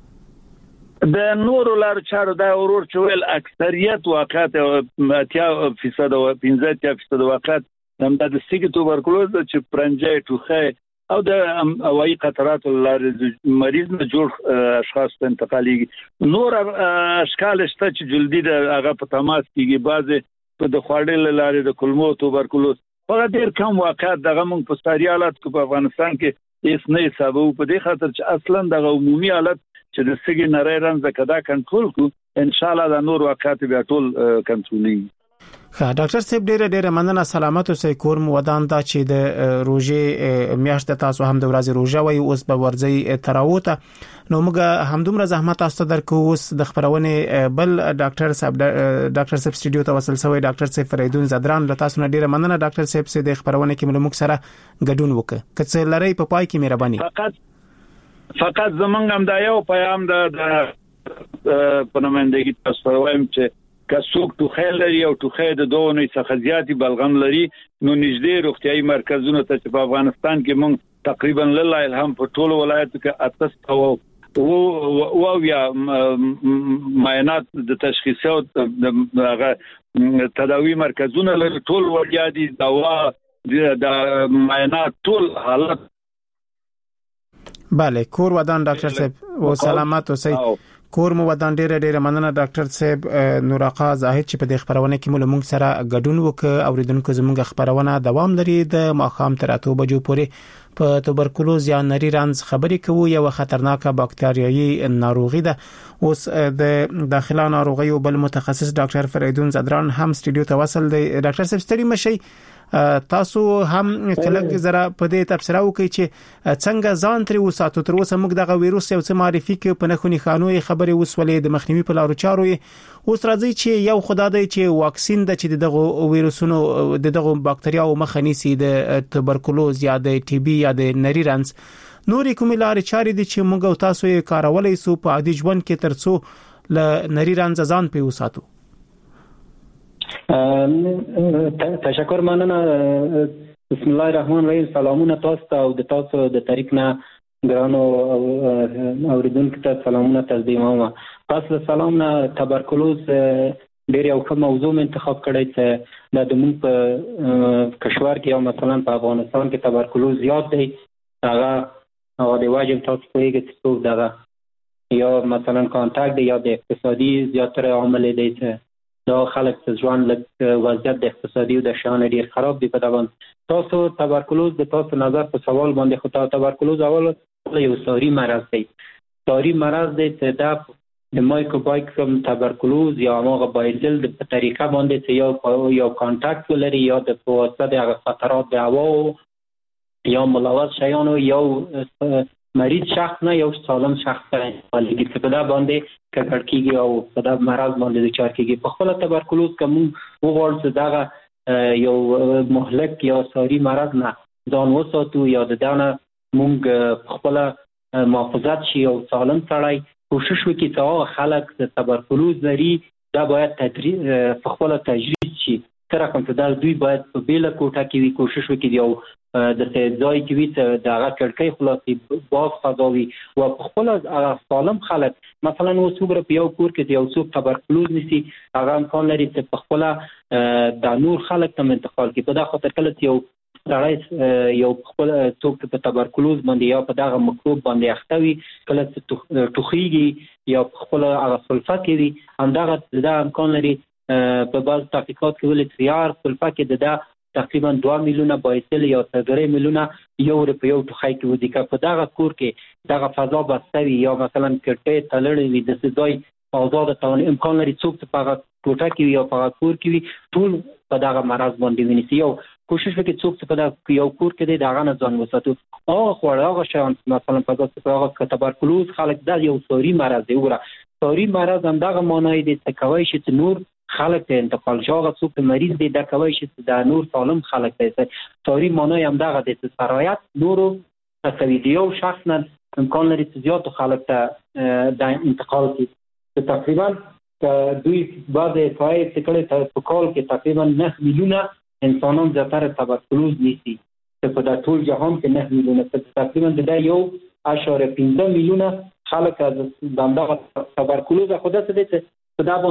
د نورو لارو چارو دا ورور چويل اکثریت واقعات 80% او 15% واقعات هم د سګي توبرکلوز چې پرنجي ټوخی او د هوایي قطرات لارې مریض نه جوړ اشخاص ته انتقاليږي. نور اشکال شته چې جلدی د هغه په تماس کېږي بعضه په د خواړې لارې د کولمو توبرکلوز په ډېر کم واقعات دغه مونږ په ستاري حالات کې په افغانستان کې هیڅ نه حسابو په دې خاطر چې اصلا د عمومي حالت چې د سګي نری رنځ کدا کنټرول کو ان شاء الله د نور واقعات بیا ټول کنټرولي. ډاکټر صاحب ډېر مننه سلامت اوسئ کور مو ودان دا چې د روزه میاشت تاسو هم د ورځې روزه وي اوس به ورځي تراوته نو موږ همدومره زحمت تاسو درکو اوس د خبرونه بل ډاکټر صاحب سټډیو ته وصل شوی ډاکټر صاحب فریدون زدران له تاسو نه ډېر مننه ډاکټر صاحب سي د خبرونه کې موږ سره ګډون وکړه کڅ لری په پای کې مهرباني فقط زمونږ هم دا یو پیغام د پرمندګي تاسو وایم چې کڅوک ټوخی لري او ټوخی د دوه نه څخه زیاتی بلغم لري نو نږدې روغتيایي مرکزونو ته په افغانستان کې موږ تقریبا لله الهم په ټولو ولایتو کې 800 او یا معاینات د تشخیص او د تداوی مرکزونه لري ټول وړیا دي دوا د معاینات ټول حالت. بله کور ودان ډاکټر صاحب او سلامات اوسئ. کور مو ودان ډیره مننه ډاکټر صاحب. نور آقا زاهد چې په دې خبرونه کې موږ سره ګډون وکړ او ریدونکو زموږ خبرونه دوام لري د ماخام تر 8 بجو پورې په توبرکلوز یا نری رنز خبرې کوو. یو خطرناکه باکتریایي ناروغي ده. اوس د داخله ناروغي او بل متخصص ډاکټر فریدون زدران هم سټوډیو ته وصل دی. ډاکټر صاحب ستړي مشي، تاسو هم کله زرا په دې تبصره وکړئ چې څنګه ځان تر وساتو. تر اوسه موږ دغه وایروس یو څه معرفي کې په نخونی خانوي خبرې وسولې د مخنیوي په لارو چارو. اوس راځي چې یو خدای چې واکسین د چې دغه وایروسونو دغه باکتریاو مخه نیسي د توبرکلوز یا د ټي بي یا د نری رنز، نورې کومې لارې چارې دي چې موږ او تاسو یې کارولای سو په عادي ژوند کې ترڅو ل نری رنز ځان په وساتو؟ تشکر، مننه. بسم الله الرحمن الرحیم. سلامونه تاسو ته او د تاسو د طریق نه ګرانو اوریدونکو ته سلامونه تقدیم کوم. پس له سلام نه توبرکلوز ډېر یو ښه موضوع انتخاب کړی چې د موږ په کشور کې او مثلا په افغانستان کې توبرکلوز زیات دی. هغه د واجب تاسو کویږي چې دغه یا مثلا کانټاکټ دی یا د اقتصادي زیاتره عامل دی چې دا خلک ته ژوند لږ وضعیت د اقتصادي او د شان ډیر خراب دی. په دغه تاسو توبرکلوز د تاسو نظر په سوال باندې خو توبرکلوز اول یو ساري مرض دی. ساري مرض دی چې د مایکوبایکټریم توبرکلوز یا هغه بایزل د طریقه باندې چې یو کانټاکټ ولري یا د واسطه د خطرات د هوا یا ملوث شیانو یو مریض شخص نه یو سالم شخص ته ولګي چې په دا باندې ککړ کیږي او په دا مرض باندې د چار کیږي. په خپل توبرکلوز کوم وګورل چې دا یو مهلک یا ساري مرض نه ځان وساتو یا د دانه مونږ خپل محافظت شي او سالم سړی کوشش وکړي چې خلک د توبرکلوز لري دا باید په خپل تجربه شي. تر کوم ته دا دوی باید په بیل کوټه کې وی کوشش وکړي او د ځای کې وي چې دغه کړکۍ خلاصي باز فضاوي او خپل سالم خلک مثلا نو څومره په یو کور کې یو څوک توبرکلوز نسی هغه امکان لري چې په خپل د نور خلک ته انتقال کړي. په دا خاطر کله یو سړی یو خپل څوک په توبرکلوز باندې یا په دغه مکروب باندې اختوي کله چې ټوخیږي یا خپل هغه سلفه کوي همدغه دا امکان لري په بعض تحقیقات کې ولې تیار سلفه کې د تقریبا 2 میلیونه بایسل یا 3 میلیونه یو روپیو ټوخی کې ودی که په دغه کور کې دغه فضا بستوي یا مثلا کټې تلړې وي د ځای آزاد تاون امکان لري څوک په هغه کوټه کې یا په هغه کور کې وي ټول په دغه مرض باندې ونیسي. یو کوشش وکړي څوک په دغه یو کور کې دغه نه ځان وساتو. هغه شیان مثلا په دغه توبرکلوز خلک دا یو ساري مرض دی. وګوره ساري مرض هم دغه معنی دی چې کوي چې نور خلک ته انتقال شاغه څوک مریض دی دا کوي چې د نور سالم خلک ته ساري معنی هم دغه د سرایت نورو تسویدیو شخص نه امکان لري چې زیات خلک ته د انتقال کی تقریبا دوی بعد فای تکړه په کال کې تقریبا 9 میلیونه انسانان زیاتره توبرکلوز نیسي چې په د ټول جهان کې 9 میلیونه تقریبا د یو 1.15 میلیونه خلک د دغه توبرکلوز خود څه دي په دا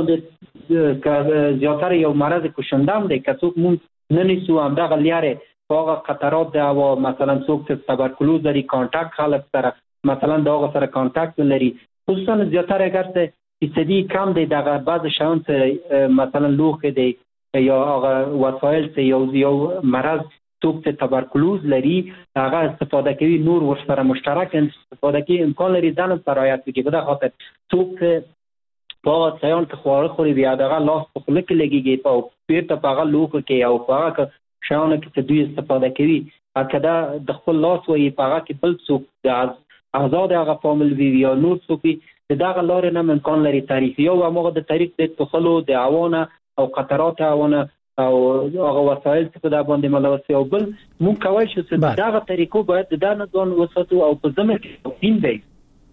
باندې زیاتره یو مرض کوشندام دی که څوک مونږ نه نیسو همدغه لیارې هغه خطرات دی او مثلا څوک چې توبرکلوز لري کانټاکټ خلک سره مثلا دغه سره کانټاکټ لري خصوصا زیاتره اگر څه فیصدي کم دی دغه بعض شیان چې مثلا لوښ دی یا هغه وسایل چې یو مرض څوک چې توبرکلوز لري هغه استفاده کوي نور ورسره مشترک استفاده کوي امکان لري ځان سرایت کوي. په دا خاطر څوک په ځان ته خوري خوري بیا دغه لاس په خله کې لګيږي او پیرته په هغه لوخ کې او په هغه شاونه کې دوی استفاده کوي اکدا د خپل لاس وې په هغه کې بل څوک د آزاد هغه فامل وی یا نور څوک دغه لارې نه امکان لري تعریف یو هغه د طریق د تخلو د عوانه او خطرات عوانه او هغه وسایل چې دا باندې ملوث او بل مونږ کوي چې دغه طریقو باید د نه ځون وساتو او په زمره کې واکسین دی.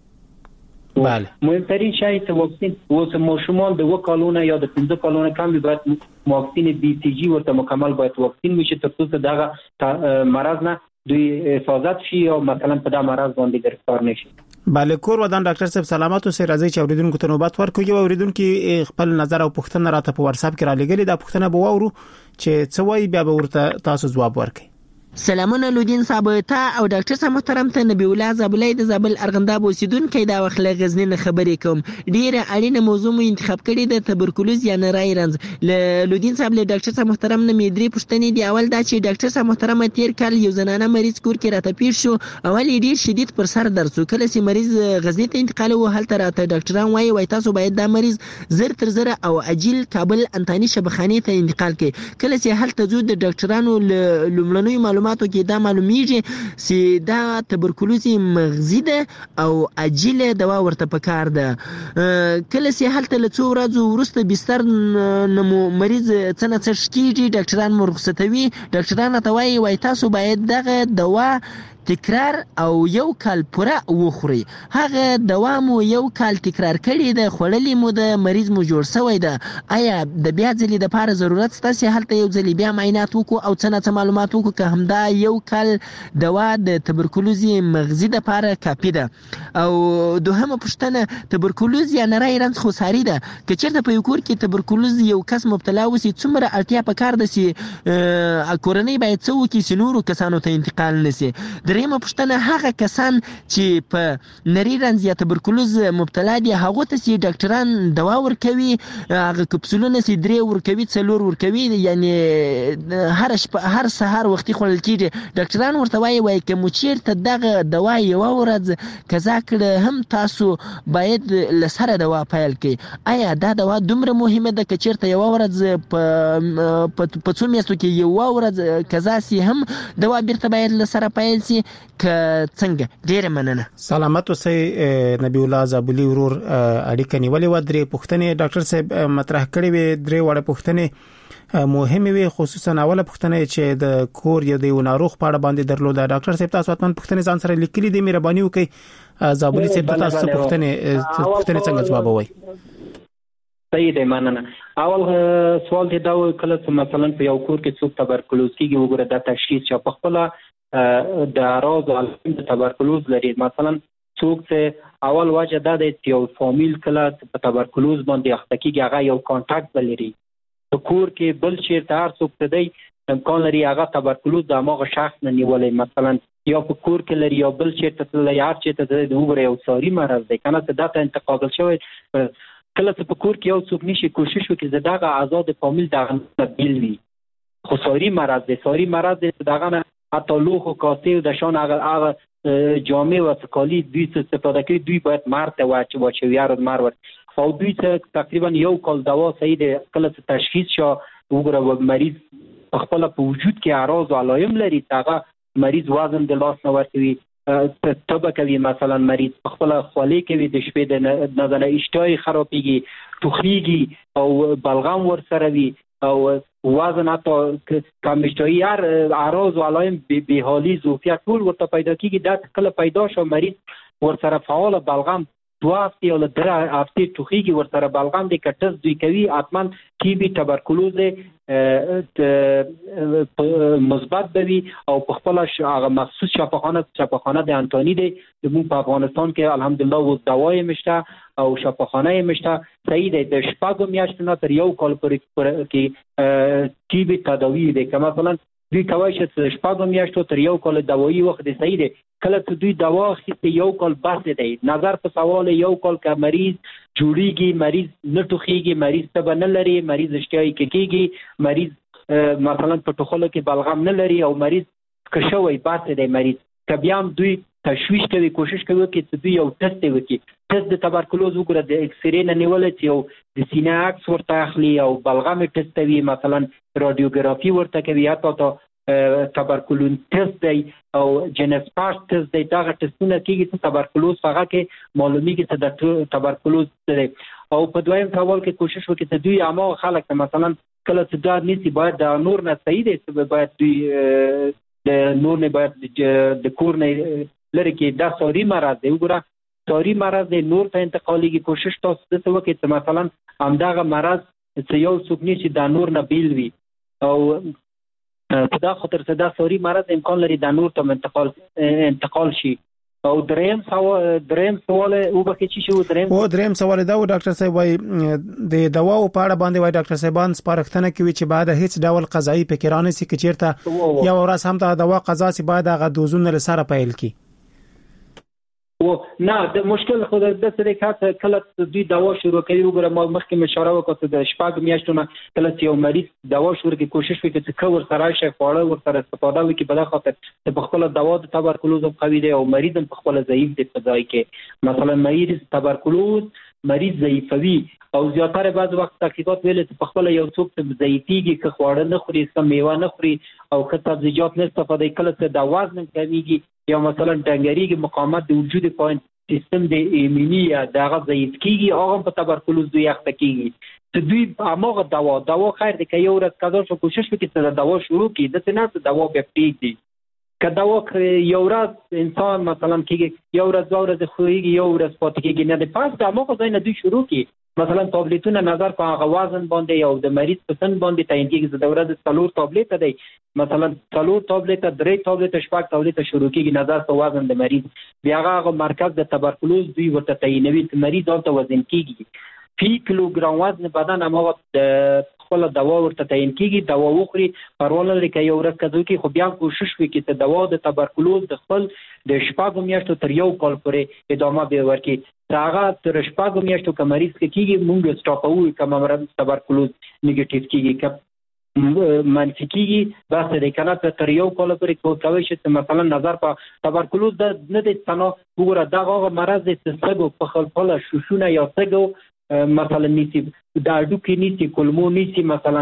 بله مهمترین شی چې واکسین اوس ماشومان د 2 کالونه یا د 15 کالونه کم باید واکسین بي سي جي ورته مکمل باید واکسین وشي ترڅو دغه مرض نه دوی حفاظت شي او مثلا په دا مرض باندې گرفتار نشي. بله کور ودان ډاکټر صاحب سلامات اوسئ. راځي چې اوریدونکو ته نوبت ورکړو. یو اوریدونکو خپل نظر او پوښتنه راته په واتس اپ کې را لګلې دا پوښتنه به وورو چې څه وایي بیا به ورته تاسو ځواب ورکړئ. سلامونه لودین صاحب ته او ډاکټر صاحب محترم ته نبی الله زابلای د زابل ارغنداب اوسیدونکو دا وخت له غزنی نه خبرې کوم. ډیره اړینه موضوع مو انتخاب کړې د تبرکلوز یا نری رنځ. لودین صاحب له ډاکټر صاحب محترم نه مې درې پوښتنې دي. اول دا چې ډاکټر صاحب محترم تیر کال یو زنانه مریض کور کې راته پیښ شو. اول یې ډیر شدید پر سر درد شو. کله چې مریض غزنی ته انتقال و هلته راته ډاکټران وایي تاسو باید دا مریض زر تر زر او عاجل کابل انتانی شبخانه ته انتقال کړئ. کله چې هلته ځو د ډاکټرانو لومړنیو معلوماتو کې دا معلومیږي چې دا تبرکلوز مغزي ده او عاجل دوا ورته پکار ده. کله چې هلته له څو ورځو وروسته بستر نمو مریض څنګه څه کیږي ډاکټران مو رخصتوي. ډاکټران ته وایي تاسو باید دغه دوا تکرار او یو کال پوره وخوري. هغه دوا مو یو کال تکرار کړی د خوړلې مو د مریض مو جوړ شوی ده. آیا د بیا ځلې د لپاره ضرورت شته چې هلته یو ځلې بیا معاینات وکړو او څه معلومات وکړو که همدا یو کال دوا د تبرکلوز مغزي د لپاره کافي ده؟ او دوهمه پوښتنه تبرکلوز یا نری رنځ خو ساري ده. که چېرته په یو کور کې تبرکلوز یو کس مبتلا وسي څومره اړتیا پکار ده چې کورنۍ باید څه وکړي چې نورو کسانو ته انتقال نشي؟ درېیمه پوښتنه هغه کسان چې په نری رنځ یا تبرکلوز مبتلا دي هغو ته چې ډاکټران دوا ورکوي هغه کپسولونه چې 3 ورکوي 4 ورکوي یعنی هر سهار وختي خوړل کېږي. ډاکټران ورته وایي که مو چېرته دغه دوا یوه ورځ قضا کړه هم تاسو باید له سره دوا پیل کړئ. آیا دا دوا دومره مهمه ده که چېرته یوه ورځ په څو میاشتو کې یوه ورځ قضا سي هم دوا بیرته باید له سره پیل سي که څنګه؟ ډیره مننه. سلامت اوسئ نبی الله زابلی ورور. اړیکه نیولې و. درې پوښتنې ډاکټر صاحب مطرح کړې وې. درې وړه پوښتنې مهمه وي، خصوصا اوله پوښتنه چې د کور یا د ناروغ په اړه باندې درلوده. ډاکټر صاحب تاسو اتمن پوښتنه ځان سره لیکلې دي، مهرباني وکړئ زابلی صاحب تاسو پوښتنه څنګه جوابوي؟ صحیح دی، مننه. اول سوال دی دا کله چې مثلا په یو کور کې څوک تبرکلوز کیږي وګوره د تشخیص چې په خپل د اعراض او د تبرکلوز لري. مثلا څوک چې اول وجه دا دی چې یو فامیل کله په تبرکلوز باندې اخته کیږي هغه یو کانټاکټ بلري په کور کې بل چیرته هر څوک ته دی امکان لري هغه تبرکلوز د هغه شخص نه نیولې. مثلا یا په کور کې لري یا بل چیرته تللی هر چیرته دی وګوره یو ساري مرض دی کنه چې دا ته انتقال شوی. کله چې په کور کې یو څوک نشي کوشش وکړي چې دغه اعضاء د فامیل دغه بیل وي. خو ساري مرض دی، ساري مرض دی چې دغه حتی لوښ و کاسې او د شان هغه جامې و کالي دوی څه استفاده کوي دوی باید مرد ته واچوي یا مر ورکړي. او دوی څه تقریبا یو کال دوا صحیح دی. کله چې تشخیص شو وګوره مریض په خپل په وجود کې اعراض او علائم لري، هغه مریض وزن د لاس نه ورکوي، تبه کوي، مثلا مریض په خپل خولې کوي، د شپې د نظر اشتهای خرابېږي، ټوخېږي او بلغم ورسره وي او وزن حتی کمشتایی هر اعراض و علائم بیحالی زوفیت ټول ورته پیدا کیږي. دا کله پیدا شو مریض ورسره فعال بلغم 2 هفتې او 3 هفتې ټوخېږي ورسره بلغم دی که ټس دوی کوي حتما TB تبرکلوز مثبت بوي او په خپل هغه مخصوص شفاخانه د انتونی دی موږ په افغانستان کې الحمدلله و دوای مشته او شفاخانه مشته صحیح دی. د شپږو میاشتو نه تر یو کال پورې کې TB تداوی دی که مثلا دوی کوي چې شپږو میاشتو تر یو کال دوايي وخت دی صحیح دی. کله چې دوی دوا اخیستې یو کال بس دی. نظر په سوال یو کال که مریض جوړیږي، مریض نه ټوخېږي، مریض تبه نه لري، مریض اشتهای کېږي، مریض مثلا په ټوخلو کې بلغم نه لري او مریض که شوی بس دی. مریض که بیا هم دوی تشویش کوي کوشش کوي چې دوی یو ټست وکړي. ټست د تبرکلوز وګوره د اکسرې نه نیول چې یو د سینې عکس ورته اخلي او بلغم ټستوي، مثلا رادیوګرافي ورته کوي، حتی تبرکلوز ټست دی او جنسپاش ټست دی. دغه ټستونه کېږي چې تبرکلوز هغه کې معلومیږي چې د تبرکلوز دی. او په دویم سوال کې کوشش وکړي چې دوی هماغه خلک مثلا کله چې دا نیسي باید د نور نه صحیح دی چې باید دوی د نور نه باید د کور نه لري کې دا ساري مرض دی. وګوره ساري مرض دی نور ته انتقالېږي. کوشش تاسو داسې وکړئ چې مثلا همدغه مرض چې یو څوک نیسي دا نور نه بیل وي او په دا خاطر چې دا ساري مرض امکان لري د نور ته انتقال شي. او دریم سوال او به کې شو دریم سوال دا و ډاکټر صاحب وای د دواو په اړه باندې وای ډاکټر صاحبان سپارښتنه کوي چې بعد هیڅ ډول قضایي فکرانه سي کې چیرته یو ورځ هم دا دوا قضا سي بعد هغه دوزونه لسره پیل کی و نه د مشکل خو د څه کله دوی دوا شروع کوي وګوره مخکې مشوره وکړه د شپږ میاشتو نه کله چې یو مریض دوا شروع کوي کوشش وکړي چې کور سره شي خواړه ورسره استفاده وکړي په دغه خاطر چې په خپل دوا د تبرکلوز قوي دی او مریض په خپل ضعیف دی په ځای کې مثلا مریض تبرکلوز مریض ضعیفوي او زیاتره بعض وخت تحقیقات ویل چې په خپل یو څوک ضعیفيږي که خواړه نه خوري سم میوه نه خوري او که سبزیجات نه استفاده کله چې د وزن کمیږي یا مثلا ډنګریږي مقاومت د وجود پوینټ سیستم د ایمنی یا دغه ضعیف کیږي هغه په تبرکلوز دوی اخته کیږي چې دوی هغه دوا خیر دی که یو ورځ کذا شو کوشش وکړي چې دوا شروع کړي د څه نه دوا به پریږدي که دوا یو ورځ انسان مثلا کیږي یو ورځ خوږي یو ورځ پاتې کیږي نه د پاس د هغه ځای نه دوی شروع کړي مثلا ټابلیټونه نظر په هغه وزن باندې او د مریض په سن باندې تعیین کیږي د ورځې 4 ټابلیټ دی مثلا 4 ټابلیټ 3 ټابلیټ شپږ ټابلیټ شروع کیږي نظر په وزن د مریض بیا هغه مرکز د تبرکلوز دوی ورته تعینوي چې مریض او وزن کیږي فی کیلوګرام وزن بدن هغه د خپل دوا ورته تعین کیږي دوا وخوري پرواله لري که یو ورځ کدو کې خو بیا کوشش وکړي چې دوا د تبرکلوز د خپل د شپږ میاشتو تر یو کال پورې ادامه به ورکړي هغه تر شپږ میاشتو که مریض کېږي مونږ سټاپوو که مرض تبرکلوز نیگیټیو کېږي که منفي کېږي بس د کنه تر یو کال پورې کولی شي چې مثلا نظر په تبرکلوز د نه دی تنه وګوره دغه مرض د سګو په خپل شوشونه یا سګو مثلا نیسی د اډوکې نیسی کولمو نیسی مثلا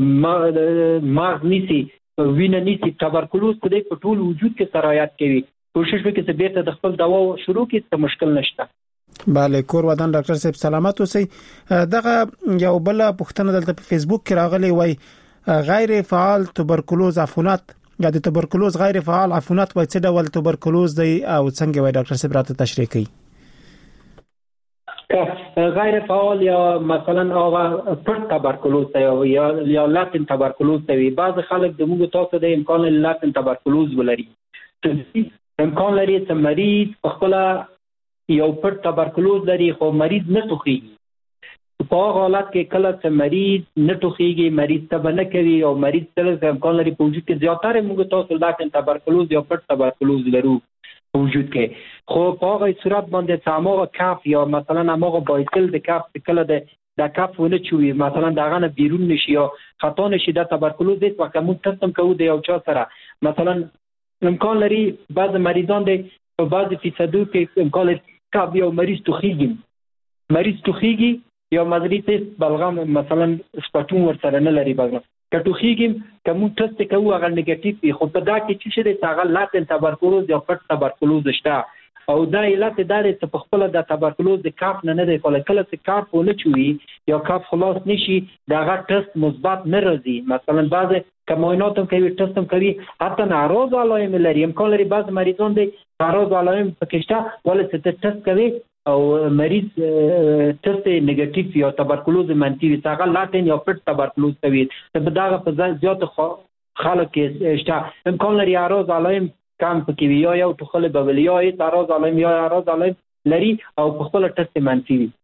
مغز نیسی وینه نیسی تبرکلوز په دې په ټول وجود کې سرایت کوي کوشش وکړي چې بیرته د خپل دوا شروع کړي ته مشکل نشته بله کور ودان ډاکټر صاحب سلامت اوسئ دغه یو بل پوښتنه دلته په فیسبوک کې راغلی وای غیر فعال تبرکلوز عفونت یا د تبرکلوز غیر فعال عفونت وای څه ډول تبرکلوز دی او څنګه وای ډاکټر صاحب راته تشریح کړئ غیر فعال یا مثلا هغه پټ تبرکلوز دی یا لاتن تبرکلوز دی بعض خلک د موږ تاسو د امکان لاتن تبرکلوز ولري امکان لري چې مریض په خپل یو پټ تبرکلوز لري خو مریض نه ټوخیږي په هغه حالت کې کله چې مریض نه ټوخیږي مریض تبه نه کوي او مریض سره امکان لري په وجود کې زیاتره موږ تاسو لاتن تبرکلوز یا پټ تبرکلوز لرو وجود کې خو په هغه صورت باندې سماغه کاف یا مثلا هغه بایسل د کاف کله د کاف ونه چوي مثلا دغه نه بیرون نشي یا خطا نشي د تبرکلوز د وخت مون تستم کوو د یو چا سره مثلا امکان لري بعض مریضان د په بعض فیصدو کې امکان لري کاف یو مریض توخیږي یا مریض بلغم مثلا سپټون ورسره نه لري بلغم کټوخیږي کوم ټست کوو هغه نیگیټیو خو په دا کې چې شه د هغه لاتن تبرکلوز یا پټ تبرکلوز شته او دا علت دا دی چې په خپل د تبرکلوز د کاف نه دی کله چې کاف ونه چوي یا کاف خلاص نشي داغه ټست مثبت نه راځي مثلا بعض کماینات هم کوي ټست هم کوي حتی ناروز علائم لري امکان لري بعض مریضان دي ناروز علائم پکشته ولې چې ټست کوي او مریض ټست نیگیټیو یا تبرکلوز منفي وي هغه لاتن یا پټ تبرکلوز کوي په داغه په زیات خلک کې شته امکان لري ناروز علائم کم پکې وي یا یو ټوخل ببل یا ناروز علائم لري او په خپل ټست منفي وي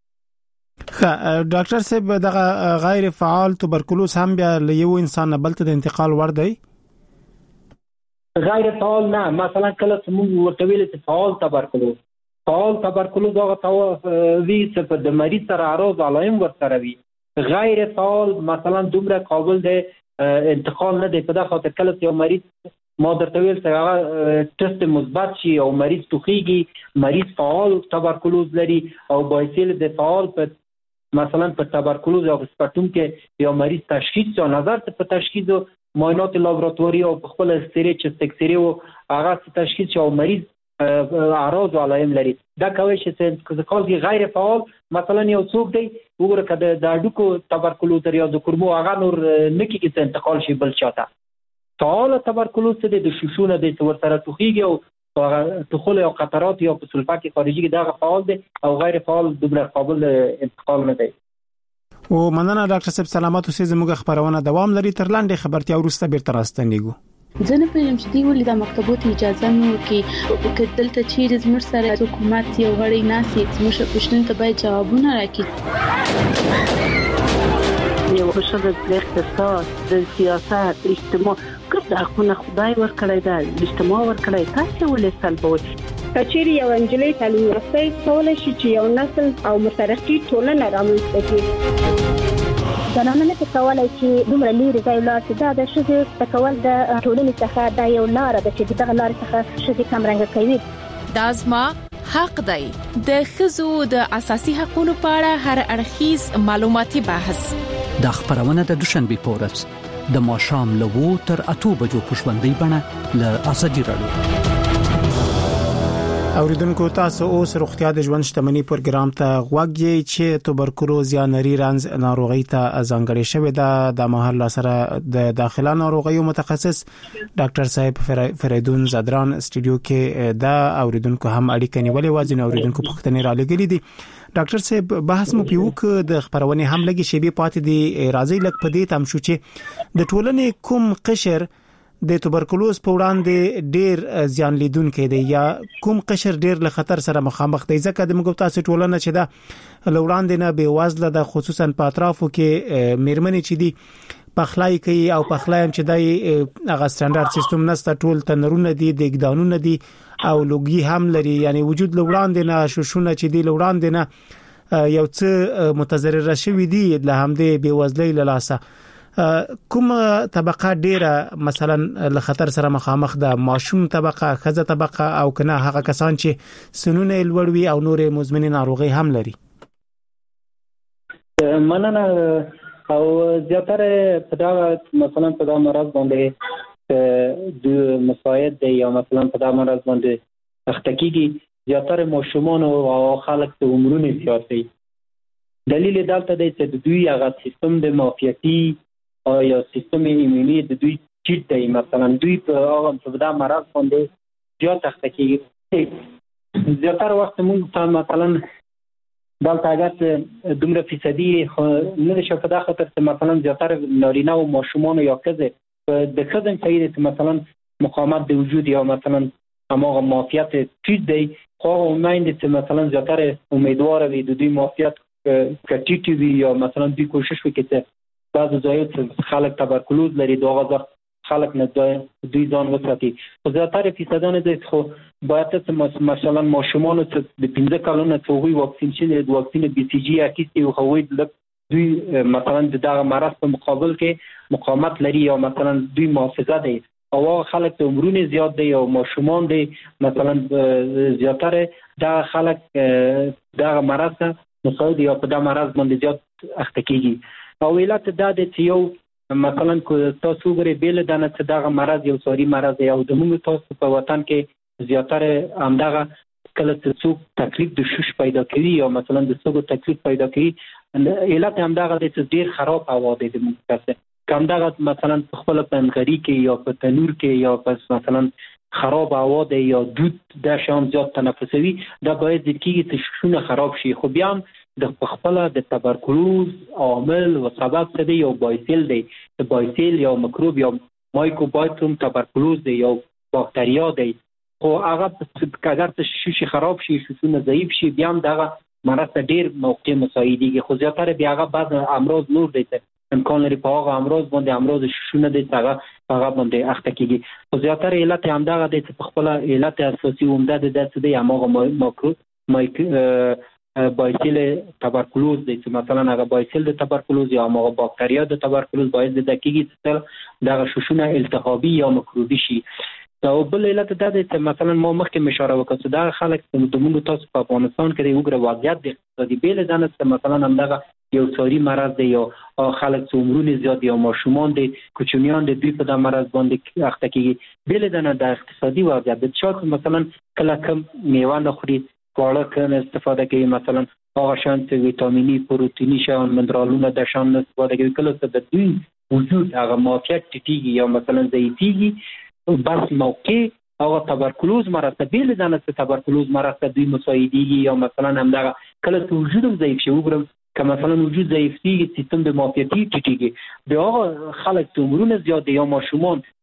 ډاکټر صاحب دغه غیر فعال تبرکلوز هم بیا له یو انسان بل ته د انتقال ور دی غیر فعال نه مثلا کله چې موږ ورته ویل چې فعال تبرکلوز هغه وی چې د مریض سره ناروز علائم ورسره وي غیر فعال مثلا دومره قابل دی انتقال نه دی په دغه خاطر کله چې یو مریض ما درته ویل چې هغه ټست مثبت شي او مریض ټوخیږي مریض فعال تبرکلوز لري او بایسل د فعال په مثلا په تبرکلوز او سپټوم کې یو مریض تشخیص او نظر په تشخیص او معاینات لابراتواري او په خپل استری چې تکسری او هغه تشخیص او مریض اعراض علائم لري دا کوي چې کله غیر فعال مثلا یو څوک دی وګوره کده د اډوکو تبرکلوز یا د کورمو هغه نور نکی کې انتقال شي بل چاته فعال تبرکلوز د شوشونه د ورسره توخیږي او دخول او قطرات یا په سلفاک خارجي کې دا فعال دي او غیر فعال دومره قابل انتقال نه دي او مننه ډاکټر صاحب سلامت اوسئ زموږ خبرونه دوام لري تر لاندې خبرتیا ورسته بیرته راستنیږو ځنه په یم چې دی ولې د مکتبونو اجازه نه ورکړي دلته چیرې زموږ سره حکومت یو غړی ناسي زموږ پوښتنې ته باید جوابونه راکړي. یو شته د اقتصاد د سیاست اجتماع کله حقونه خدای ورکړی دا اجتماع ورکړی تاسو ولې سلبوي کچېری یو انجلۍ تعلیم یافته کولای شي چې یو نسل او مترقي ټولنه رامنځته کړي. زنانه نه کولای شي دومره لري ځای لا چې دا د شذ تکول د ټولنې څخه دا یو لار ده چې دغه لار څخه شذ کم رنګ کوي. دازما حق دی د خزو د اساسي حقوقو په اړه هر اړخیز معلوماتي بحث د خبرونه د دوشنبه پورس د ماشام لوو تر 8 بجو پښوندې بڼه ل اساجي راډیو. اوریدونکو تاسو اوس روغتیا د ژوند شتمنۍ پروګرام ته غوږی چې توبرکلوز یا نری رنز ناروغي ته ځانګړی شوی دا د مهال سره د داخله ناروغیو متخصص ډاکټر صاحب فریدون زدران استودیو کې دا اوریدونکو هم اړیکه نیولې وازین اوریدونکو پښتنې را لګلې دي. ډاکټر صاحب بحث مو پیوک د خبرونه هم لګي شی به پاتې دي راځي لک پدې تم شو چې د ټولنې کوم قشر د توبرکلوز په وړاندې ډیر زیان لیدونکي دی یا کوم قشر ډیر له خطر سره مخامخ دی ځکه د موږ تاسو ټولنه چې دا لوړاندې نه به وازله د خصوصا په اطرافو کې میرمنې چې دی پخلای کوي او پخلایم چې دای هغه سټانډرډ سیستم نسته ټول تنرونه دي د ګدانونه دي او لوګي هم لري یعنی وجود لوړاندې نه شوشونه چې دی لوړاندې نه یو څه متضرر شوی دي له همدې به وزلې لاسه کوم طبقه ډیره مثلا له خطر سره مخامخ ده ماشوم طبقه خزه طبقه او کنه هغه کسان چې سنونه لوړوي او نور مزمنه ناروغي هم لري. مننه او زیاتره په دا مثلا په دا مرض باندې د مساعد دی یا مثلا په دا مرض باندې اختکیږي زیاتره ماشومان او خلک د عمرونه زیات دي. دلیل دلته دی چې د دوی هغه سیستم د معافیتي او یا سیستم ایمنی د دوی چیت دی مثلا دوی په هغه په دا مرض باندې زیات اختکیږي. زیاتره وخت موږ مثلا دلته اگر دومره فیصدي نه شي په دا خاطر چې مثلا زیاتره نارینه او ماشومان یا کزه د خدمت کوي چې مثلا مقاومت د وجود یا مثلا هماغه معافیت چیت دی خو مایند چې مثلا زیاتره امیدوار وي د دوی معافیت کټی وی یا مثلا دوی کوشش وکړي چې بعض ځایو خلک تبرکلوز لري دغه ځخ خلک نه دوی ځان وساتي. خو زیاتره فیصدانه دي خو باید چې مثلا ماشومان ته د 15 کلونو څوغي واکسین شي د واکسین بي سي جي اکیسي او خوید دوی مثلا دغه مرض په مقابل کې مقاومت لري یا مثلا دوی محافظه دي او خلک ته عمرونه زیات دي او ماشومان دي مثلا زیاتره دا خلک دغه مرض مساعد یا په دا مرض باندې زیات اخته کیږي. او علت دا د یو مثلا کو تاسو غره بیل دانه چې دا مرض یو سوري مرض دی او د موږ تاسو په وطن کې زیاتره همدغه کله چې څوک تکلیف د شوش پیدا کوي یا مثلا د څوک تکلیف پیدا کوي علت همدغه د ډیر خراب هوا دی د موږ څخه همدغه مثلا خپل پنځګری کې یا په تنور کې یا پس مثلا خراب هوا دی یا دود د شام زیات تنفسوي دا باید د کیږي چې شونه خراب شي. خو بیا د خپل د تبرکلوز عامل او سبب څه دی یو بایسیل دی د بایسیل یا میکروب یا مایکوبایوم تبرکلوز دی یا باکتریا دی خو هغه اگر څه شي خراب شي شونه ضعیف شي بیا دغه مرض ډیر موقع مساعدېږي. خو زیاتره بیا هغه بعض امراض نور دي امکان لري په هغه امراض باندې امراض شونه دي هغه باندې اخته کیږي. خو زیاتره علت همدغه دي چې په خپل علت اساسي عمده د دې د هغه مایکروب بایسیل تبرکلوز دی چې مثلا هغه بایسیل د تبرکلوز یا هغه باکتریا د تبرکلوز باعث د دقیقي چې دغه شوشونه التهابي یا میکروبي شي. او بل علت دا دی چې مثلا ما مخکې اشاره وکړه چې دا خلک د موږ تاسو په افغانستان کې د وګړو وضعیت د اقتصادي بیل دانه چې مثلا همدغه یو سوري مرض دی یا خلک چې عمرونه زیات یا ماشومان دي کوچنیان دي دوی په دا مرض باندې اخته کیږي. بیل دانه د اقتصادي وضعیت د چا مثلا کله کم میوه نه خوري خواړه کنه استفاده کوي مثلا هغه شان چې ویټامیني پروتیني شان منرالونه د شان استفاده کوي کله چې د دوی وجود هغه موقعیت ټیټیږي یا مثلا ضعیفیږي بس موقع هغه تبرکلوز مرض بیل دانه چې تبرکلوز مرض دوی مساعدېږي یا مثلا همدغه کله چې وجود ضعیف شي وګورم که مثلا وجود ضعیف شي سیستم د معافیتي ټیټیږي بیا هغه خلک چې عمرونه زیات دي یا ماشومان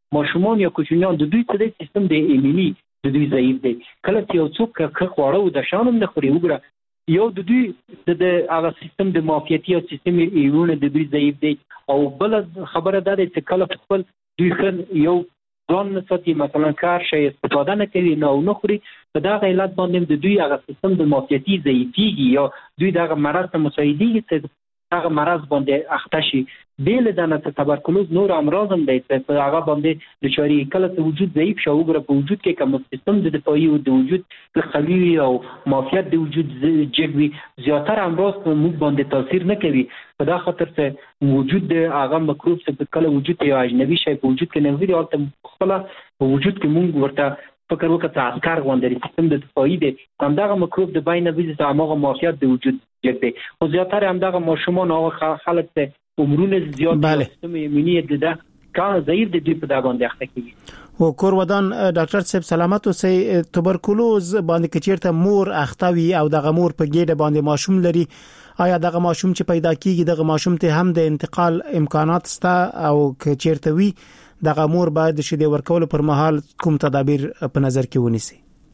ماشومان یا کوچنیان د دوی څه دی سیستم د ایمني د دوی ضعیف دی. کله چې یو څوک که خواړه او د شانم نه خوري وګوره یو د دوی د هغه سیستم د معافیتي او سیستم ایمون د دوی ضعیف دی. او بل خبره ده چې کله خپل دوی یو ځان نساتي مثلا کار شي استفاده نه کوي نه خوري په دا علت باندې د دوی هغه سیستم د معافیتي ضعیفيږي یا دوی دغه مرض ته مساعدېږي چې هغه مرض باندې اخته شي. بیل د نه تبرکلوز نور امراض هم دی چې هغه باندې د چاري کله چې وجود ضعیف شو وګوره په وجود کې کوم سیستم د دفاعي او د وجود قوي او معافیت د وجود جګوي زیاتره امراض په موږ باندې تاثیر نه کوي. په دا خاطر چې وجود د هغه مکروب چې کله وجود یو اجنبي شی په وجود کې نه وي او خپل په وجود کې موږ ورته فکر وکړه چې عسكر غوندري سیستم د دفاعي دی همدغه مکروب د بین ویزه ته هغه معافیت د وجود جګ دی. خو زیاتره همدغه ماشومان او خلک ته عمرونه زیات سیستم ایمني د کار ضعیف دي په دا باندې اخته کیږي. او کور ودان ډاکټر صاحب سلامت اوسئ. توبرکلوز باندې کچیرته مور اختوي او دغه مور په ګډه باندې ماشوم لري آیا دغه ماشوم چې پیدا کیږي دغه ماشوم ته هم د انتقال امکانات شته او کچیرته وي دغه مور باید د شیدې ورکولو پر مهال کوم تدابیر په نظر کې ونیسي؟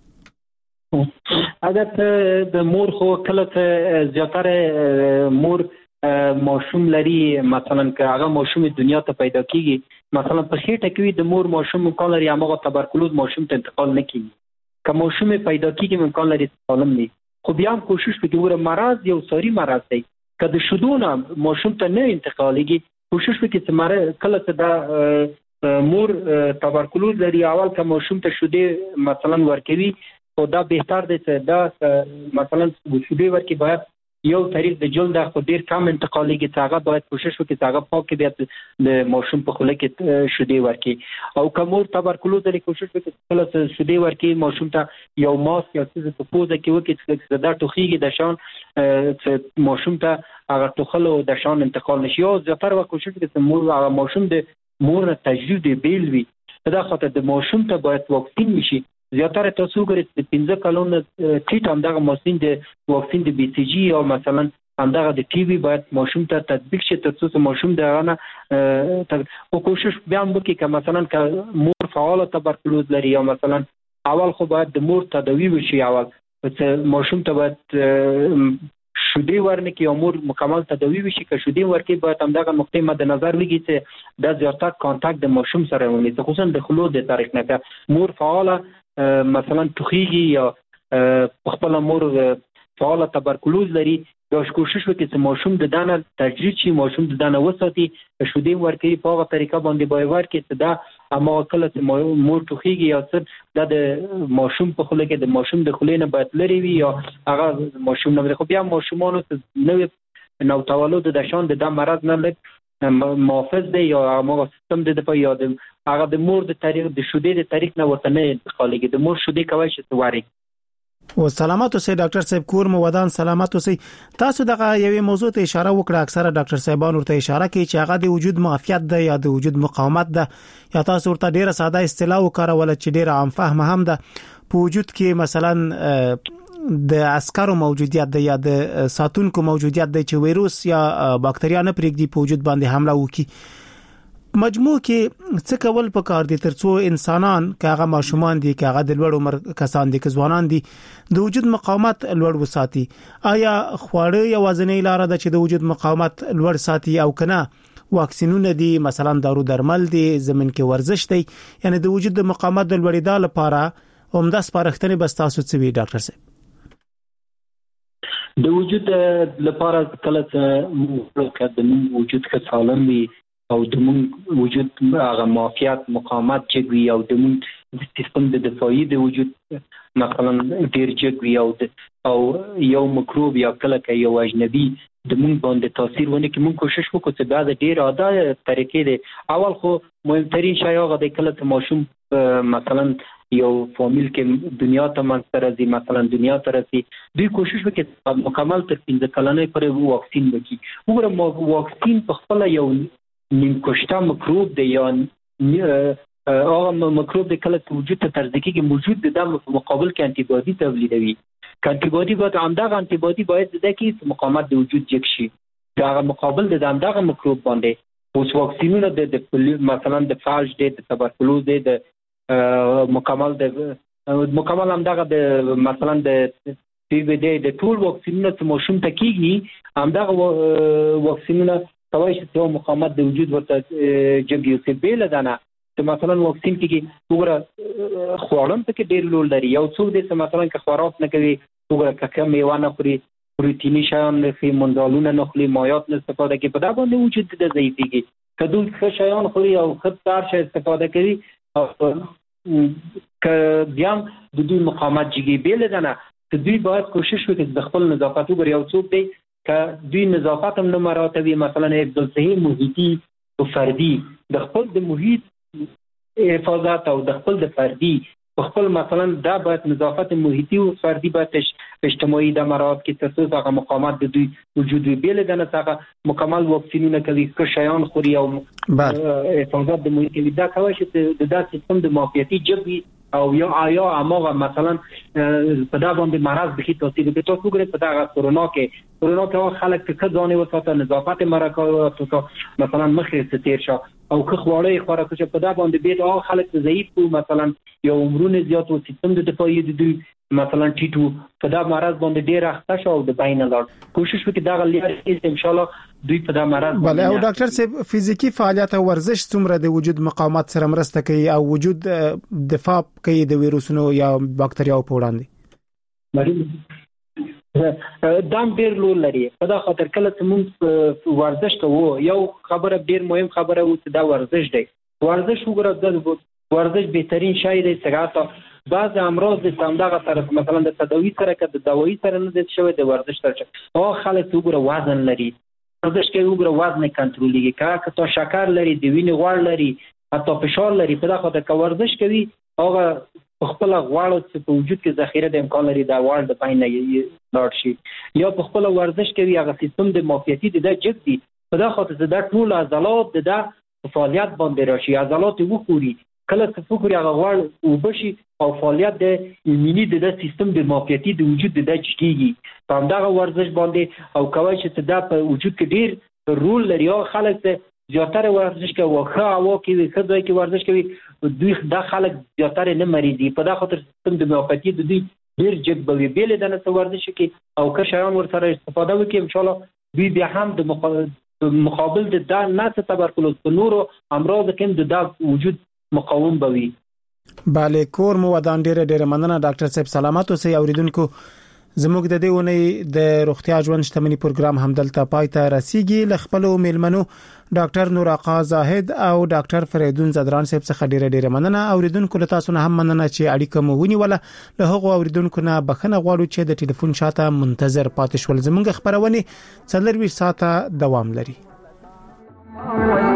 عادت د مور خو کله ته زیاتره مور ماشوم لري مثلا که هغه ماشوم دنیا ته پیدا کیږي مثلا په خېټه کې د مور ماشوم امکان لري هغه تبرکلوز ماشوم ته انتقال نه کیږي. که ماشوم پیدا کیږي امکان لري سالم وي خو بیا هم کوشش وکړي ور مرض یو ساری مرض دی که د شودونه ماشوم ته نه انتقالېږي کوشش وکړي چې کله ته دا مور تبرکلوز لري اول که ماشوم ته شودې مثلا ورکوي او دا بهتر دی چې دا مثلا شودې ورکي باید یو طریق د جلد خو ډیر کم انتقالېږي چې هغه باید کوشش وکړي چې هغه پاک بیا د ماشوم په خوله کې شودې ورکي. او که مور تبرکلوز لري کوشش وکړي چې کله شودې ورکي ماشوم ته یو ماسک یا څه په پوزه کې وکړي چې دا ټوخیږي د شان چې ماشوم ته هغه ټوخل او د شان انتقال نشي. او زیاتره وخت کوشش وکړي چې مور هغه ماشوم د مور تجربه دی بیل وي په دا خاطر د ماشوم ته باید واکسین وشي. زیاتره تاسو ګورئ د 15 کلونو ټیټ همدغه ماشین د واکسین د بي سي جي او مثلا همدغه د ټي بي باید ماشوم ته تطبیق شي ترڅو چې ماشوم دغه نه او کوشش بیا هم وکړي که مثلا که مور فعال تبرکلوز لري یا مثلا اول خو باید د مور تداوی وشي اول چې ماشوم ته باید شودې ورنکي او مور مکمل تداوی وشي که شودې ورکي باید همدغه نقطه مد نظر لګي چې د زیاتره کانټاکټ د ماشوم سره ونیسي خصوصا د خلو د طریق نه مور فعاله مثلا ټوخیږي یا خپل مور فعاله تبرکلوز لري دا کوشش وکړي چې ماشوم د دانه تجرید شي ماشوم د دانه وساتي شودې ورکي په هغه طریقه باندې به ورکي چې دا اما کله چې مور ټوخیږي یا څه د ماشوم په خوله کې د ماشوم د خولې نه باید لري وي یا هغه ماشوم نه خو بیا ماشومانو ته نوې نو تولد د شان د مرض نه لږ محافظ دی یا هغه سیستم د په یاد هغه د مور د طریق د شودې د طریق نه ورته نه انتقالېږي د مور شودې کوي چې واري. و سلامات اوسئ ډاکټر صاحب کور مو ودان سلامات اوسئ. تاسو دغه یوې موضوع ته اشاره وکړه اکثره ډاکټر صاحبان ورته اشاره کوي چې هغه د وجود معافیت ده یا د وجود مقاومت ده یا تاسو ورته ډیره ساده اصطلاح وکړه چې ډیره عام فهمه هم ده په وجود کې مثلا د عسکرو موجودیت ده یا د ساتونکو موجودیت ده چې وایروس یا باکتریا نه پرېږدي په وجود باندې حمله وکړي. مجموع کې څه کول پکار دي ترڅو انسانان کاغه ماشومان دي کاغه د لوړ عمر کسان دي ځوانان دي د وجود مقاومت لوړ وساتي؟ آیا خواړه یوازینی لار ده چې د وجود مقاومت لوړ ساتي او کنه واکسینونه دي مثلا دارو درمل دي زمين کې ورزش دي یعنی د وجود مقاومت د لوړېدا لپاره عمده سپارښتنې بس تاسو څه وی ډاکټر صاحب؟ د وجود لپاره کله چې د وجود کې سالم وي او د مون وجود هغه معافیت مقاومت جګوي او د مون سیستم د دفاعي د وجود مثلا ډیر جګوي او یو مکروب یا کله یو اجنبي د مون باندې تاثیر ونه کې مون کوشش وکړو چې دا د ډیر عادت طریقې دی. اول خو مهمترین شی هغه د کله چې ماشوم مثلا یو فامیل کې دنیا ته منځ مثلا دنیا ته رسي دوی کوشش وکړي مکمل تر 15 کلنۍ پورې واکسین وکړي. وګوره واکسین په خپل یو نیم کشته مکروب دی یا هغه مکروب د کله چې وجود ته ترځکیږي موجود د مقابل کې انټي باډي تولیدوي. انټي باډي باید همدغه انټي باډي باید د کې مقاومت د وجود جګ شي دا مقابل د همدغه مکروب باندې اوس واکسینونه د مثلا د فالج د تبرکلوز د مکمل هم دغه د مثلا د پی بی دی د ټول واکسینونه چې ماشوم ته کیږي هم دغه واکسینونه کوي چې مقاومت د وجود ورته جګي او بیل دانه چې مثلا واکسین کې وګوره خوړم ته ډېر لول لري یو څو د مثلا که خوراک نه کوي وګوره ککه میوه نه خوري پروتینی شیان نه خوري منرالونه نه خوري مایعات نه استفاده کوي په دا باندې وجود د ضعیفيږي کدو ښه شیان خوري او خدای شي استفاده کوي او ک بیا د دوی مقاومت جګي بیل دانه چې دوی باید کوشش وکړي د خپل نظافت وګړي او څوک دی ک دوی نظافت هم نه مراتبي مثلا د صحیح محیطي او فردي د خپل د محیط حفاظت او د خپل د فردي خپل مثلا دا باید نظافت محیطي او فردي باید اجتماعي د مراد کې تاسو هغه مقاومت د دوی وجود بیل دانه څنګه مکمل واکسینونه کوي که شیان خوري او حفاظت د محیط دا کوي چې د سیستم د موقعیتي جبي او یا اماغه مثلا په دا باندې مرض به هیڅ تاثیر به تاسو ګورئ په دا کورونا کې خلک که ځانې وساته نظافت مرکه مثلا مخې ستیر شو او که خواړې خوراک چې په دا باندې بیت او خلک ضعیف مثلا یو عمرونه زیات او سیستم د دفاعي د مثلا ټیټو په دا مرض باندې ډیر اخته شو د بین لار کوشش وکړي دا غلیر ان شاء الله دوی په دا مرض بله او ډاکټر صاحب فزیکی فعالیت او ورزش څومره د وجود مقاومت سره مرسته کوي او وجود دفاع کوي د ویروسونو یا باکتریاو په وړاندې دام ډیر لول لري په دا خاطر کله چې موږ ورزش کوو یو خبره ډیر مهم خبره و چې دا ورزش دی ورزش وګوره د ورزش بهترین شی دی څنګه بعض امراض د سمدغه طرف مثلا د تداوی سره که د دوايي سره نه د شوی د ورزش سره او خلک وګوره وزن لري ورزش کوي وګوره وزن کنټرولېږي که تو شکر لري د وینې غوړ لري حتی فشار لري په دا خاطر که ورزش کوي هغه خپل غوړ چې په وجود کې ذخیره د امکان لري دا غوړ د پاین نه لاړ شي یا په خپل ورزش کوي هغه سیستم د موقعیتي د جګ دي په دا خاطر دا ټول عضلات د فعالیت باندې راشي عضلات وخوري کله چې فکر هغه غوړ وبشي او فعالیت د ایمنی د سیستم د موقعیتي د وجود د کیږي په همدغه ورزش باندې او کوي چې دا په وجود کې ډیر رول لري او خلک ته زیاتره ورزش کوي خو هوا کې خدای کې ورزش کوي دوی دا خلک زیاتره نه مریضي په دا خاطر سیستم د موقعیتي د دوی ډیر جګ بوي بیل دنه ورزش کوي او که شایان ورسره استفاده وکړي ان شاء الله دوی بیا هم د مقابل د ناس تبرکلوز په نورو امراض کې د وجود مقاوم بوي bale کور مو ودان ډېر مننه ډاکټر صاحب سلامات اوسئ اوریدونکو زموږ د دې ونې د روغتیا ژوند شتمنۍ پروګرام همدلته پای ته رسیدي لخپل میلمنو ډاکټر نور آقا زاهد او ډاکټر فریدون زدران صاحب څخه ډېر مننه اوریدونکو له تاسو نه هم مننه چې اړیکه مو ونیوله له هغو اوریدونکو نه بخنه غواړو چې د ټلیفون شاته منتظر پاتې شول زموږ خبرونه 24 ساعته دوام لري